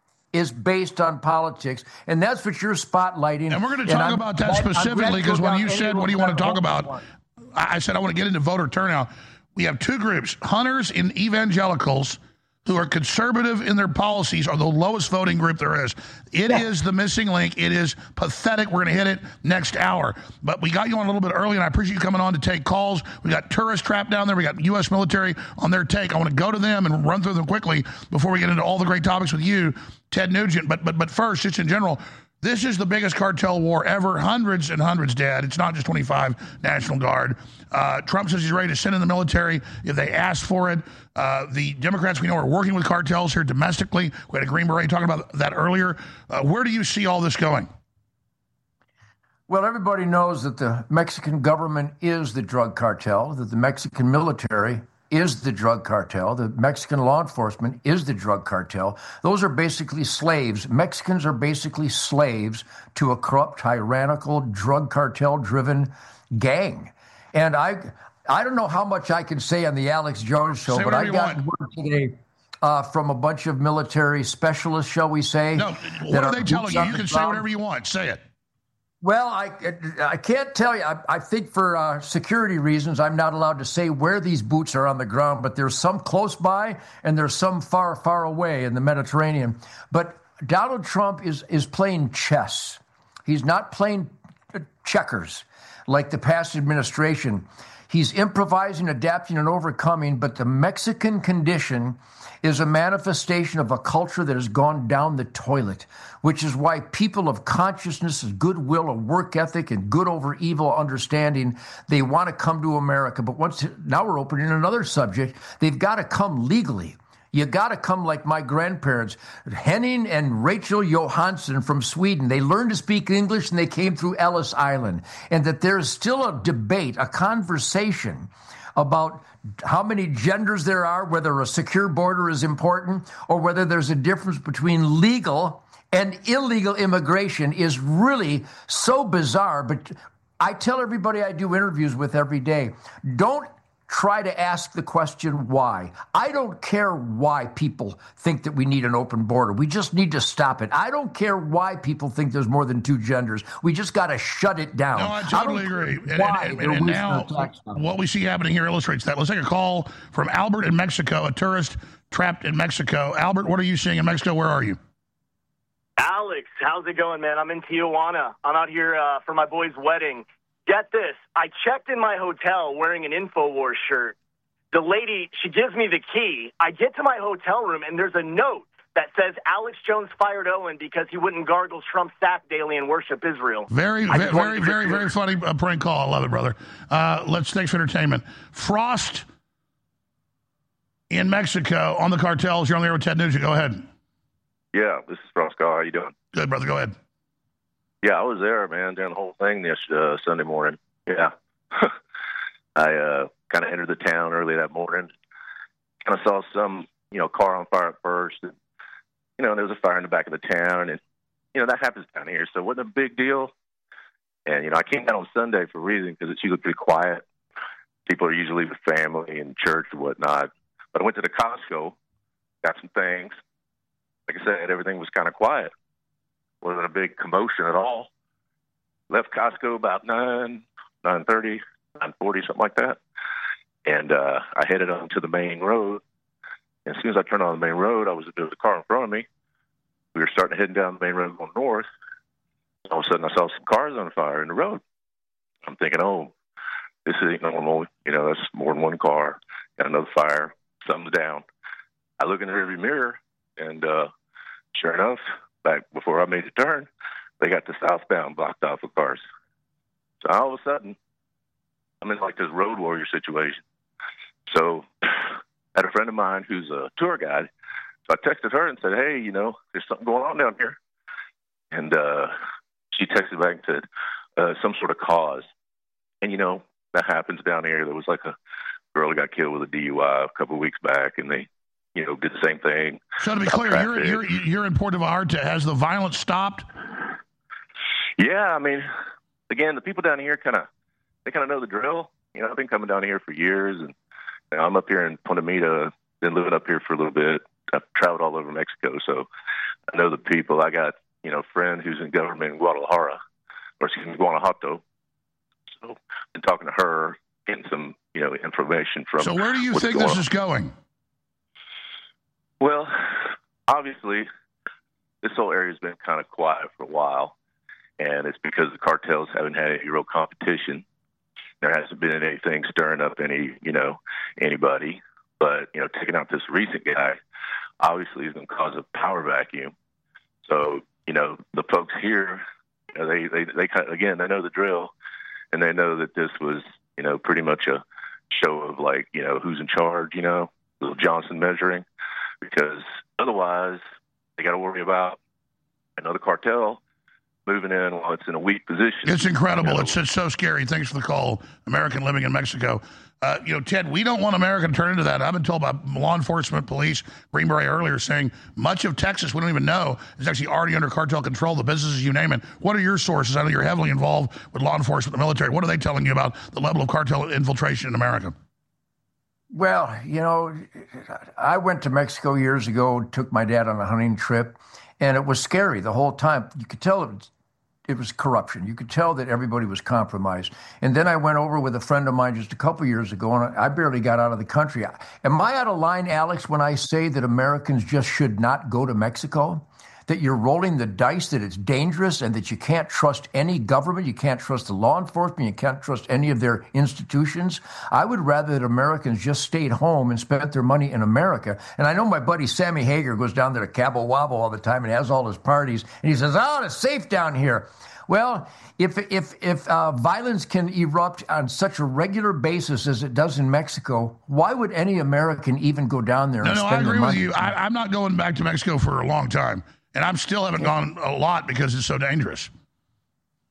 is based on politics, and that's what you're spotlighting. And we're going to talk about that specifically, because when you said, what do you want to talk about? I said, I want to get into voter turnout. We have two groups, hunters and evangelicals, who are conservative in their policies, are the lowest voting group there is. It yeah. is the missing link. It is pathetic. We're going to hit it next hour. But we got you on a little bit early, and I appreciate you coming on to take calls. We got tourists trapped down there. We got U S military on their take. I want to go to them and run through them quickly before we get into all the great topics with you, Ted Nugent. But but but first, just in general, this is the biggest cartel war ever. Hundreds and hundreds dead. It's not just twenty-five National Guard. Uh, Trump says he's ready to send in the military if they ask for it. Uh, the Democrats, we know, are working with cartels here domestically. We had a Green Beret talking about that earlier. Uh, where do you see all this going? Well, everybody knows that the Mexican government is the drug cartel, that the Mexican military is the drug cartel, the Mexican law enforcement is the drug cartel. Those are basically slaves. Mexicans are basically slaves to a corrupt, tyrannical, drug cartel-driven gang. And I I don't know how much I can say on the Alex Jones Show, say but I got want. word today uh, from a bunch of military specialists, shall we say. No, what are they telling you? You can say whatever you want. Say it. Well, I I can't tell you. I, I think for uh, security reasons, I'm not allowed to say where these boots are on the ground, but there's some close by and there's some far, far away in the Mediterranean. But Donald Trump is, is playing chess. He's not playing checkers like the past administration. He's improvising, adapting, and overcoming, but the Mexican condition is a manifestation of a culture that has gone down the toilet, which is why people of consciousness, of goodwill, of work ethic, and good over evil understanding, they want to come to America. But once now we're opening another subject. They've got to come legally. You got to come like my grandparents, Henning and Rachel Johansson from Sweden. They learned to speak English and they came through Ellis Island. And that there's still a debate, a conversation about how many genders there are, whether a secure border is important, or whether there's a difference between legal And illegal immigration is really so bizarre. But I tell everybody I do interviews with every day, don't try to ask the question why. I don't care why people think that we need an open border. We just need to stop it. I don't care why people think there's more than two genders. We just got to shut it down. No, I totally I agree. And, why and, and, and now what we see happening here illustrates that. Let's take a call from Albert in Mexico, a tourist trapped in Mexico. Albert, what are you seeing in Mexico? Where are you? Alex, how's it going, man? I'm in Tijuana. I'm out here uh, for my boy's wedding. Get this. I checked in my hotel wearing an InfoWars shirt. The lady, she gives me the key. I get to my hotel room, and there's a note that says Alex Jones fired Owen because he wouldn't gargle Trump's sack daily and worship Israel. Very, very, very, very, very funny uh, prank call. I love it, brother. Uh, let's thanks for entertainment. Frost in Mexico on the cartels. You're on the air with Ted Nugent. Go ahead. Yeah, this is Frost. How you doing? Good, brother. Go ahead. Yeah, I was there, man, during the whole thing this uh, Sunday morning. Yeah. I uh, kind of entered the town early that morning. Kind of saw some, you know, car on fire at first. And, you know, there was a fire in the back of the town. And, you know, that happens down here. So it wasn't a big deal. And, you know, I came down on Sunday for a reason because it's usually pretty quiet. People are usually with family and church and whatnot. But I went to the Costco, got some things. Like I said, everything was kind of quiet. Wasn't a big commotion at all. Left Costco about nine, nine thirty, nine forty, something like that. And uh, I headed on to the main road. And as soon as I turned on the main road, I was there was a car in front of me. We were starting to head down the main road going north. All of a sudden, I saw some cars on fire in the road. I'm thinking, oh, this ain't normal. You know, that's more than one car. Got another fire. Something's down. I look in the rearview mirror, and uh, sure enough, back before I made the turn, they got the southbound blocked off with cars. So all of a sudden, I'm in like this road warrior situation. So I had a friend of mine who's a tour guide. So I texted her and said, hey, you know, there's something going on down here. And uh, she texted back and said, uh, some sort of cause. And, you know, that happens down here. There was like a girl who got killed with a D U I a couple of weeks back, and they, you know, did the same thing. So to be clear, you're, you're, you're in Puerto Vallarta. Has the violence stopped? Yeah, I mean, again, the people down here kind of, they kind of know the drill. You know, I've been coming down here for years, and you know, I'm up here in Punta Mita, been living up here for a little bit. I've traveled all over Mexico, so I know the people. I got, you know, a friend who's in government in Guadalajara, or excuse me, Guanajuato. So I've been talking to her, getting some, you know, information from. So where do you think this is going? Well, obviously, this whole area's been kind of quiet for a while, and it's because the cartels haven't had any real competition. There hasn't been anything stirring up any, you know, anybody. But, you know, taking out this recent guy, obviously, is going to cause a power vacuum. So, you know, the folks here, you know, they, they, they kind of, again, they know the drill, and they know that this was, you know, pretty much a show of, like, you know, who's in charge, you know, little Johnson measuring. Because otherwise, they got to worry about another cartel moving in while it's in a weak position. It's incredible. You know? It's, it's so scary. Thanks for the call, American living in Mexico. Uh, you know, Ted, we don't want America to turn into that. I've been told by law enforcement, police, Green Beret earlier, saying much of Texas, we don't even know, is actually already under cartel control, the businesses, you name it. What are your sources? I know you're heavily involved with law enforcement, the military. What are they telling you about the level of cartel infiltration in America? Well, you know, I went to Mexico years ago, took my dad on a hunting trip, and it was scary the whole time. You could tell it was, it was corruption. You could tell that everybody was compromised. And then I went over with a friend of mine just a couple years ago, and I barely got out of the country. Am I out of line, Alex, when I say that Americans just should not go to Mexico? That you're rolling the dice, that it's dangerous, and that you can't trust any government, you can't trust the law enforcement, you can't trust any of their institutions? I would rather that Americans just stayed home and spent their money in America. And I know my buddy Sammy Hager goes down there to Cabo Wabo all the time and has all his parties, and he says, oh, it's safe down here. Well, if if if uh, violence can erupt on such a regular basis as it does in Mexico, why would any American even go down there no, and no, spend I agree their money? with you. I, I'm not going back to Mexico for a long time. And I still haven't gone a lot because it's so dangerous.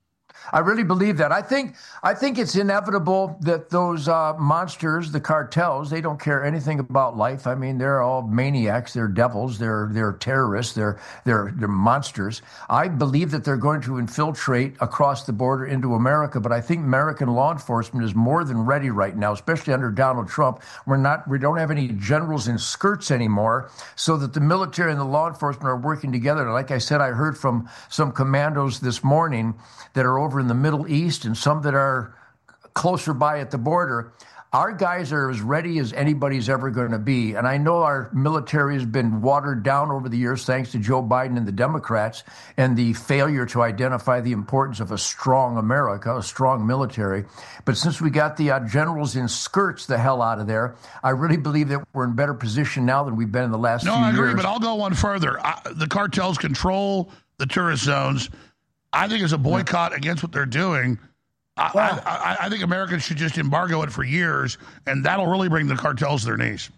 I really believe that. I think I think it's inevitable that those uh, monsters, the cartels, they don't care anything about life. I mean, they're all maniacs, they're devils, they're they're terrorists, they're they're they're monsters. I believe that they're going to infiltrate across the border into America, but I think American law enforcement is more than ready right now, especially under Donald Trump. We're not we don't have any generals in skirts anymore, so that the military and the law enforcement are working together. And like I said, I heard from some commandos this morning that are over in the Middle East and some that are closer by at the border. Our guys are as ready as anybody's ever going to be. And I know our military has been watered down over the years thanks to Joe Biden and the Democrats and the failure to identify the importance of a strong America, a strong military. But since we got the uh, generals in skirts the hell out of there, I really believe that we're in better position now than we've been in the last no, few years. No, I agree, but I'll go one further. I, the cartels control the tourist zones. I think it's a boycott yeah. against what they're doing. I, yeah. I, I, I think Americans should just embargo it for years, and that'll really bring the cartels to their knees.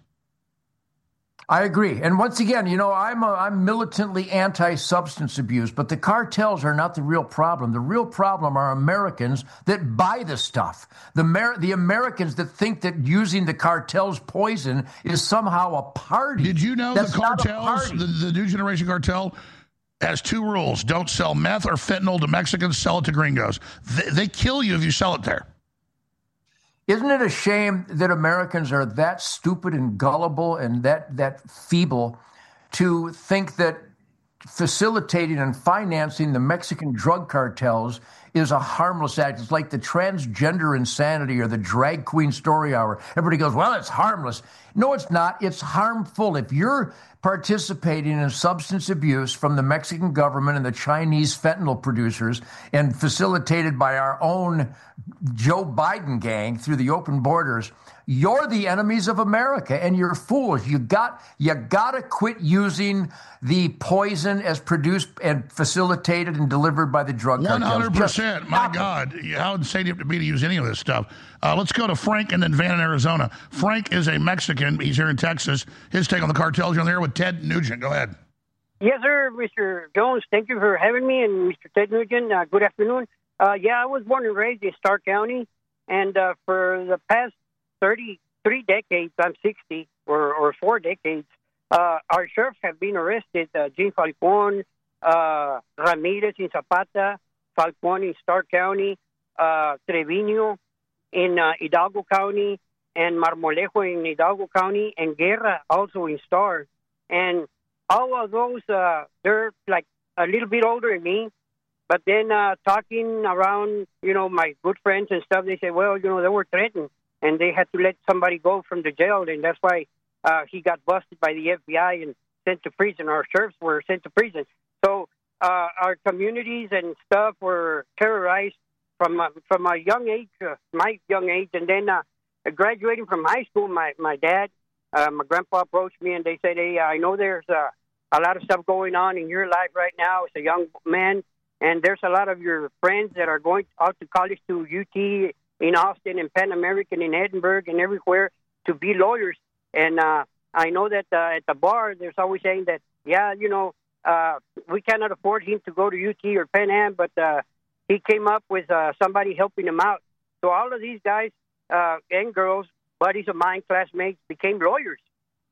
I agree. And once again, you know, I'm a, I'm militantly anti-substance abuse, but the cartels are not the real problem. The real problem are Americans that buy the stuff. The Mer- the Americans that think that using the cartels poison is somehow a party. Did you know That's the cartels, the, the New Generation Cartel, has two rules. Don't sell meth or fentanyl to Mexicans, sell it to gringos. They, they kill you if you sell it there. Isn't it a shame that Americans are that stupid and gullible and that, that feeble to think that facilitating and financing the Mexican drug cartels is a harmless act? It's like the transgender insanity or the drag queen story hour. Everybody goes, well, it's harmless. No, it's not. It's harmful. If you're participating in substance abuse from the Mexican government and the Chinese fentanyl producers and facilitated by our own Joe Biden gang through the open borders, you're the enemies of America and you're fools. You got you got to quit using the poison as produced and facilitated and delivered by the drug cartels. one hundred percent. My God, how insane do you have to be to use any of this stuff? Uh, let's go to Frank and then Van in Arizona. Frank is a Mexican. He's here in Texas. His take on the cartels. You're on there with Ted Nugent. Go ahead. Yes, sir, Mister Jones. Thank you for having me. And Mister Ted Nugent, uh, good afternoon. Uh, yeah, I was born and raised in Stark County. And uh, for the past thirty-three decades, I'm sixty, or, or four decades, uh, our sheriffs have been arrested. Uh, Gene Falcon, uh, Ramirez in Zapata, Falcon in Stark County, uh, Trevino in uh, Hidalgo County, and Marmolejo in Hidalgo County, and Guerra also in Starr. And all of those, uh, they're like a little bit older than me. But then uh, talking around, you know, my good friends and stuff, they say, well, you know, they were threatened, and they had to let somebody go from the jail, and that's why uh, he got busted by the F B I and sent to prison. Our sheriffs were sent to prison. So uh, our communities and stuff were terrorized from uh, from a young age, uh, my young age, and then uh, graduating from high school, my my dad, uh, my grandpa approached me and they said, "Hey, I know there's uh, a lot of stuff going on in your life right now as a young man, and there's a lot of your friends that are going out to college to U T in Austin and Pan American in Edinburgh and everywhere to be lawyers. And uh, I know that uh, at the bar, there's always saying that, yeah, you know, uh, we cannot afford him to go to U T or Pan Am, but uh, he came up with uh, somebody helping him out. So all of these guys uh, and girls, buddies of mine, classmates, became lawyers.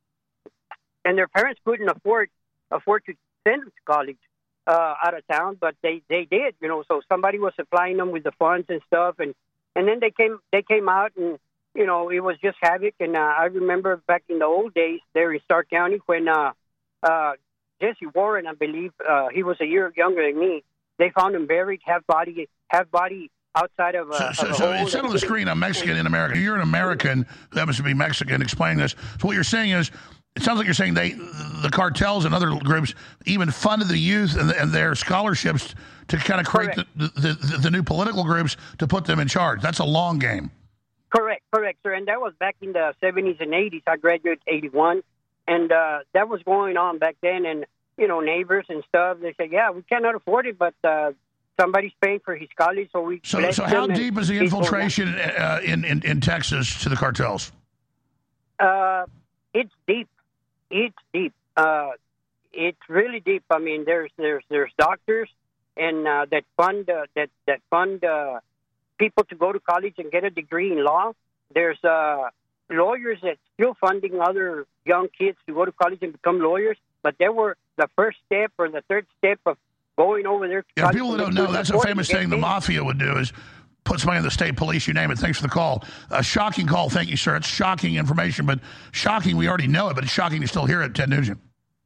And their parents couldn't afford afford to send them to college uh, out of town, but they, they did, you know. So somebody was supplying them with the funds and stuff, and, and then they came they came out, and you know, it was just havoc. And uh, I remember back in the old days there in Stark County when uh, uh, Jesse Warren, I believe, uh, he was a year younger than me. They found him buried, half body, half body outside of. Uh, so, of so, so it's on the screen. I'm Mexican in America. You're an American who happens to be Mexican. Explain this. So what you're saying is, it sounds like you're saying they, the cartels and other groups, even funded the youth and, and their scholarships to kind of create the, the, the, the new political groups to put them in charge. That's a long game. Correct, correct, sir. And that was back in the seventies and eighties. I graduated eighty-one, and uh, that was going on back then. And you know, neighbors and stuff, they said, "Yeah, we cannot afford it, but uh, somebody's paying for his college, so we." So, so how deep is the infiltration uh, in, in in Texas to the cartels? Uh, it's deep. It's deep. Uh, it's really deep. I mean, there's there's there's doctors and uh, that fund uh, that that fund uh, people to go to college and get a degree in law. There's uh, lawyers that still funding other young kids to go to college and become lawyers, but they were the first step or the third step of going over there. To yeah, people that don't know, that's a famous thing the mafia would do is put somebody in the state police, you name it. Thanks for the call. A shocking call. Thank you, sir. It's shocking information, but shocking, we already know it, but it's shocking to still hear it, Ted Nugent.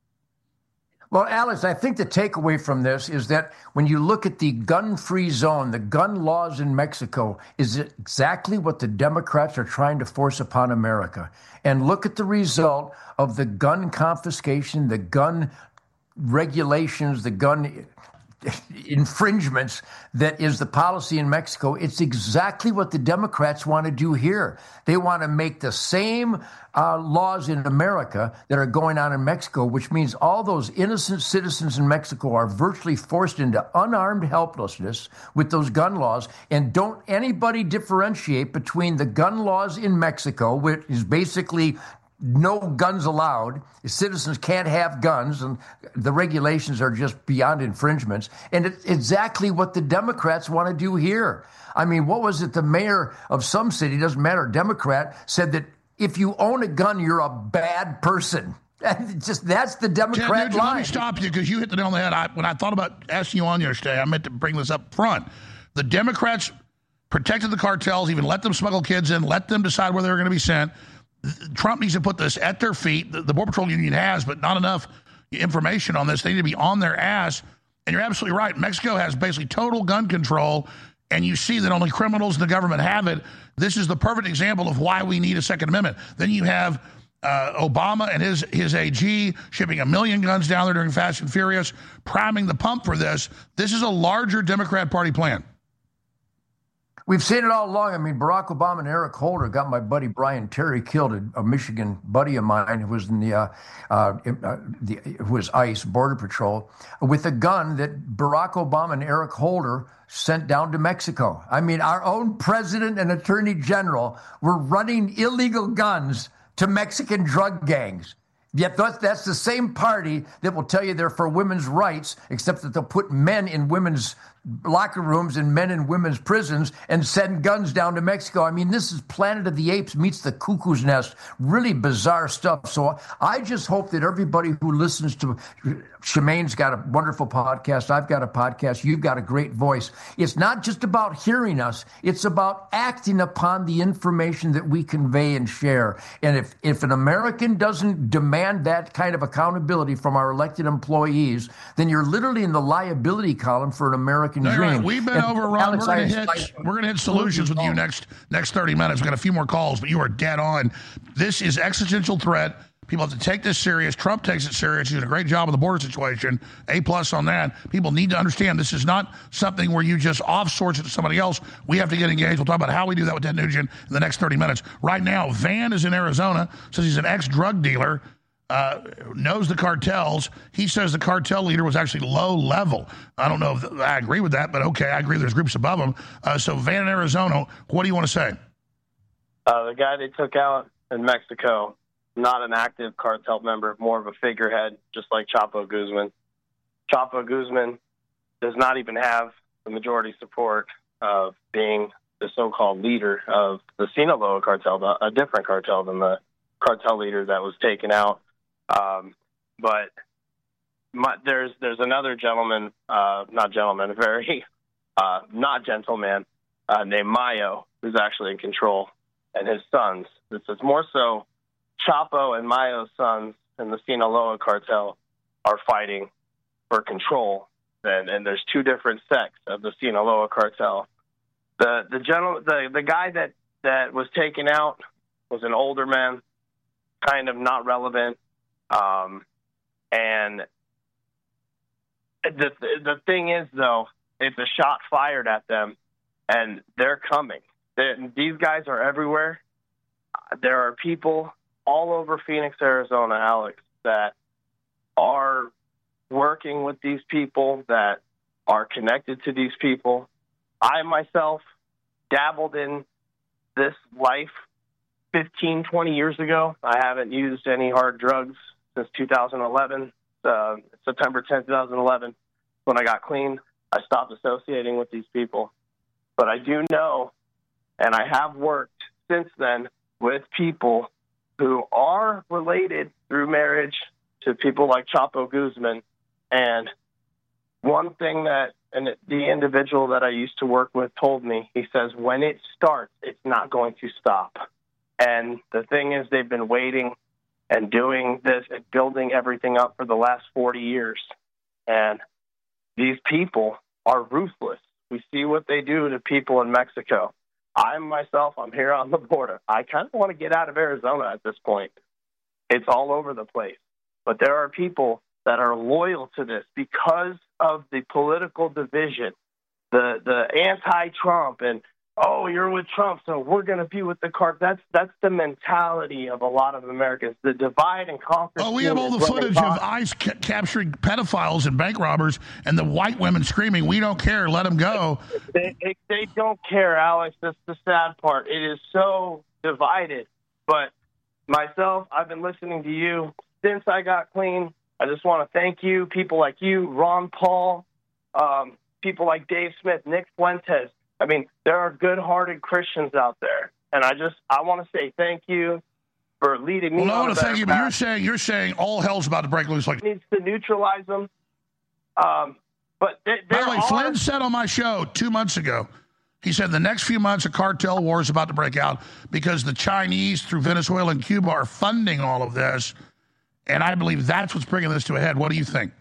Well, Alex, I think the takeaway from this is that when you look at the gun-free zone, the gun laws in Mexico, is exactly what the Democrats are trying to force upon America. And look at the result of the gun confiscation, the gun regulations, the gun infringements that is the policy in Mexico. It's exactly what the Democrats want to do here. They want to make the same uh, laws in America that are going on in Mexico, which means all those innocent citizens in Mexico are virtually forced into unarmed helplessness with those gun laws. And don't anybody differentiate between the gun laws in Mexico, which is basically no guns allowed. Citizens can't have guns, and the regulations are just beyond infringements. And it's exactly what the Democrats want to do here. I mean, what was it? The mayor of some city, doesn't matter, Democrat, said that if you own a gun, you're a bad person. And just that's the Democrat Ted, line. Let me stop you because you hit the nail on the head. I, when I thought about asking you on yesterday, I meant to bring this up front. The Democrats protected the cartels, even let them smuggle kids in, let them decide where they were going to be sent. Trump needs to put this at their feet. The, the Border Patrol Union has, but not enough information on this. They need to be on their ass. And you're absolutely right. Mexico has basically total gun control, and you see that only criminals in the government have it. This is the perfect example of why we need a Second Amendment. Then you have uh, Obama and his, his A G shipping a million guns down there during Fast and Furious, priming the pump for this. This is a larger Democrat Party plan. We've seen it all along. I mean, Barack Obama and Eric Holder got my buddy Brian Terry killed, a, a Michigan buddy of mine who was in the, uh, uh, uh, the who was ICE, Border Patrol, with a gun that Barack Obama and Eric Holder sent down to Mexico. I mean, our own president and attorney general were running illegal guns to Mexican drug gangs. Yet that's the same party that will tell you they're for women's rights, except that they'll put men in women's locker rooms and men in women's prisons and send guns down to Mexico. I mean, this is Planet of the Apes meets the Cuckoo's Nest. Really bizarre stuff. So I just hope that everybody who listens to Shemaine's got a wonderful podcast. I've got a podcast. You've got a great voice. It's not just about hearing us. It's about acting upon the information that we convey and share. And if, if an American doesn't demand that kind of accountability from our elected employees, then you're literally in the liability column for an American No, dream. right. We've been and overrun. Alex, We're going I, to hit. We're going to hit solutions with you next next thirty minutes. We've got a few more calls, but you are dead on. This is existential threat. People have to take this serious. Trump takes it serious. He's doing a great job on the border situation. A plus on that. People need to understand this is not something where you just off-source it to somebody else. We have to get engaged. We'll talk about how we do that with Ted Nugent in the next thirty minutes. Right now, Van is in Arizona. Says he's an ex-drug dealer. Uh, knows the cartels. He says the cartel leader was actually low level. I don't know if I agree with that, but okay, I agree there's groups above him. Uh, so Van in Arizona, what do you want to say? Uh, the guy they took out in Mexico, not an active cartel member, more of a figurehead, just like Chapo Guzman. Chapo Guzman does not even have the majority support of being the so-called leader of the Sinaloa cartel, a different cartel than the cartel leader that was taken out. Um, but my, there's there's another gentleman, uh, not gentleman, very uh, not gentleman, uh, named Mayo, who's actually in control, and his sons. This is more so Chapo and Mayo's sons and the Sinaloa cartel are fighting for control. And, and there's two different sects of the Sinaloa cartel. The the general the, the guy that, that was taken out was an older man, kind of not relevant. Um, and the the thing is, though, it's a shot fired at them, and they're coming. They're, these guys are everywhere. There are people all over Phoenix, Arizona, Alex, that are working with these people, that are connected to these people. I myself dabbled in this life fifteen, twenty years ago. I haven't used any hard drugs since two thousand eleven, uh, September tenth, twenty eleven, when I got clean. I stopped associating with these people. But I do know, and I have worked since then with people who are related through marriage to people like Chapo Guzman. And one thing that and the individual that I used to work with told me, he says, when it starts, it's not going to stop. And the thing is, they've been waiting and doing this and building everything up for the last forty years. And these people are ruthless. We see what they do to people in Mexico. I myself, I'm here on the border. I kind of want to get out of Arizona at this point. It's all over the place. But there are people that are loyal to this because of the political division, the the anti-Trump, and, oh, you're with Trump, so we're going to be with the cart. That's that's the mentality of a lot of Americans, the divide and conquer. Oh, we have all the footage of ICE ca- capturing pedophiles and bank robbers and the white women screaming, we don't care, let them go. They, they, they don't care, Alex. That's the sad part. It is so divided. But myself, I've been listening to you since I got clean. I just want to thank you, people like you, Ron Paul, um, people like Dave Smith, Nick Fuentes. I mean, there are good-hearted Christians out there, and I just I want to say thank you for leading me. Well, I on want to thank you, but you're saying you're saying all hell's about to break loose. Like needs to neutralize them. Um, but they, by the way, are... Flynn said on my show two months ago, he said the next few months a cartel war is about to break out because the Chinese through Venezuela and Cuba are funding all of this, and I believe that's what's bringing this to a head. What do you think?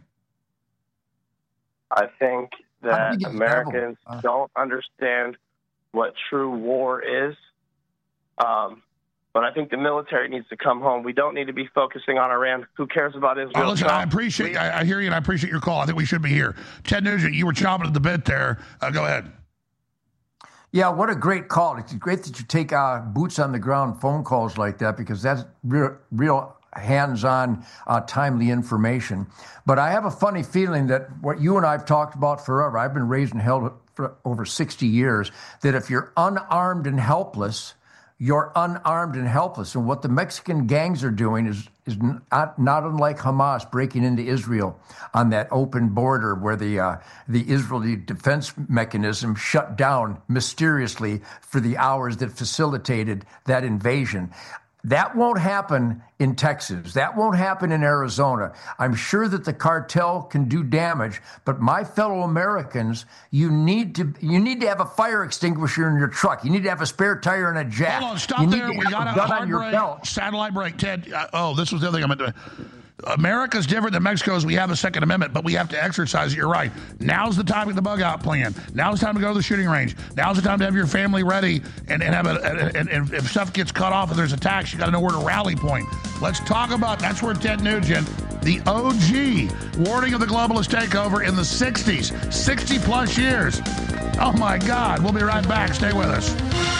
I think that Americans uh, don't understand what true war is. Um, but I think the military needs to come home. We don't need to be focusing on Iran. Who cares about Israel? Oh, listen, I appreciate, I, I hear you, and I appreciate your call. I think we should be here. Ted Nugent, you were chomping at the bit there. Uh, go ahead. Yeah, what a great call. It's great that you take uh, boots on the ground phone calls like that, because that's real, real hands-on, uh, timely information. But I have a funny feeling that what you and I have talked about forever, I've been raised and held for over sixty years, that if you're unarmed and helpless, you're unarmed and helpless. And what the Mexican gangs are doing is is not, not unlike Hamas breaking into Israel on that open border where the uh, the Israeli defense mechanism shut down mysteriously for the hours that facilitated that invasion. That won't happen in Texas. That won't happen in Arizona. I'm sure that the cartel can do damage, but my fellow Americans, you need to you need to have a fire extinguisher in your truck. You need to have a spare tire and a jack. Hold on, stop you there. We got a hard break, belt. satellite break. Ted, uh, oh, this was the other thing I meant to... America's different than Mexico's. We have a Second Amendment, but we have to exercise it. You're right. Now's the time to get the bug out plan. Now's the time to go to the shooting range. Now's the time to have your family ready and, and have a and, and if stuff gets cut off and there's attacks, you got to know where to rally point. Let's talk about that's where Ted Nugent, the O G, warning of the globalist takeover in the sixties, sixty plus years. Oh my God! We'll be right back. Stay with us.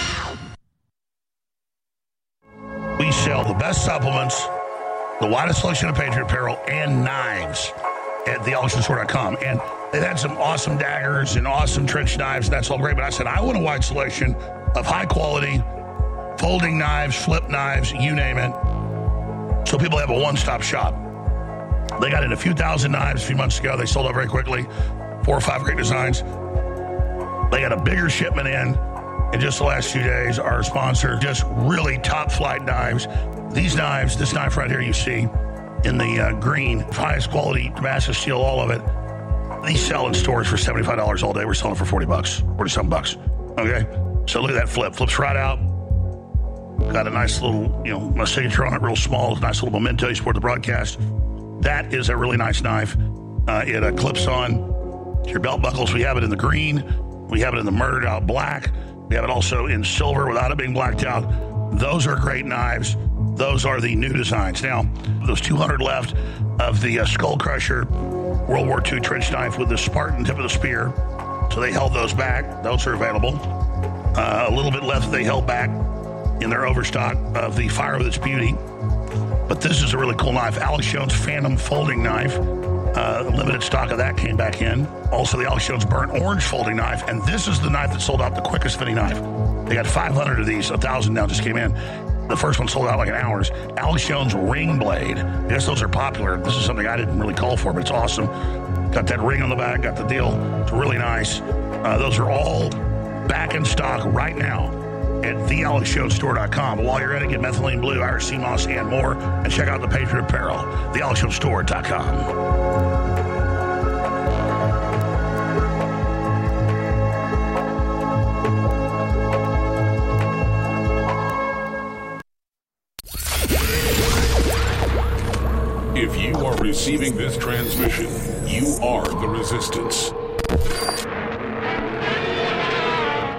We sell the best supplements, the widest selection of Patriot apparel, and knives at the alex and sword dot com. And they've had some awesome daggers and awesome trench knives, and that's all great. But I said, I want a wide selection of high-quality folding knives, flip knives, you name it, so people have a one-stop shop. They got in a few thousand knives a few months ago. They sold out very quickly. Four or five great designs. They got a bigger shipment in in just the last few days. Our sponsor, just really top-flight knives. These knives, this knife right here you see in the uh, green, highest quality Damascus steel, all of it, these sell in stores for seventy-five dollars all day. We're selling for forty bucks, forty-something bucks, okay? So look at that flip. Flips right out. Got a nice little, you know, my signature on it, real small, nice little memento. You support the broadcast. That is a really nice knife. Uh, it uh, clips on your belt buckles. We have it in the green. We have it in the murdered out black. We have it also in silver without it being blacked out. Those are great knives. Those are the new designs. Now, those two hundred left of the uh, Skull Crusher World War Two trench knife with the Spartan tip of the spear. So they held those back. Those are available. Uh, a little bit left they held back in their overstock of the Fire with Its Beauty. But this is a really cool knife. Alex Jones Phantom folding knife. Uh, limited stock of that came back in. Also, the Alex Jones Burnt Orange folding knife. And this is the knife that sold out the quickest fitting knife. They got five hundred of these. one thousand now just came in. The first one sold out like in hours. Alex Jones ring blade. Yes, those are popular. This is something I didn't really call for, but it's awesome. Got that ring on the back, got the deal. It's really nice. Uh, those are all back in stock right now at the alex jones store dot com. But while you're at it, get Methylene Blue, Irish Sea Moss, and more. And check out the Patriot Apparel, the alex jones store dot com. If you are receiving this transmission, you are the resistance.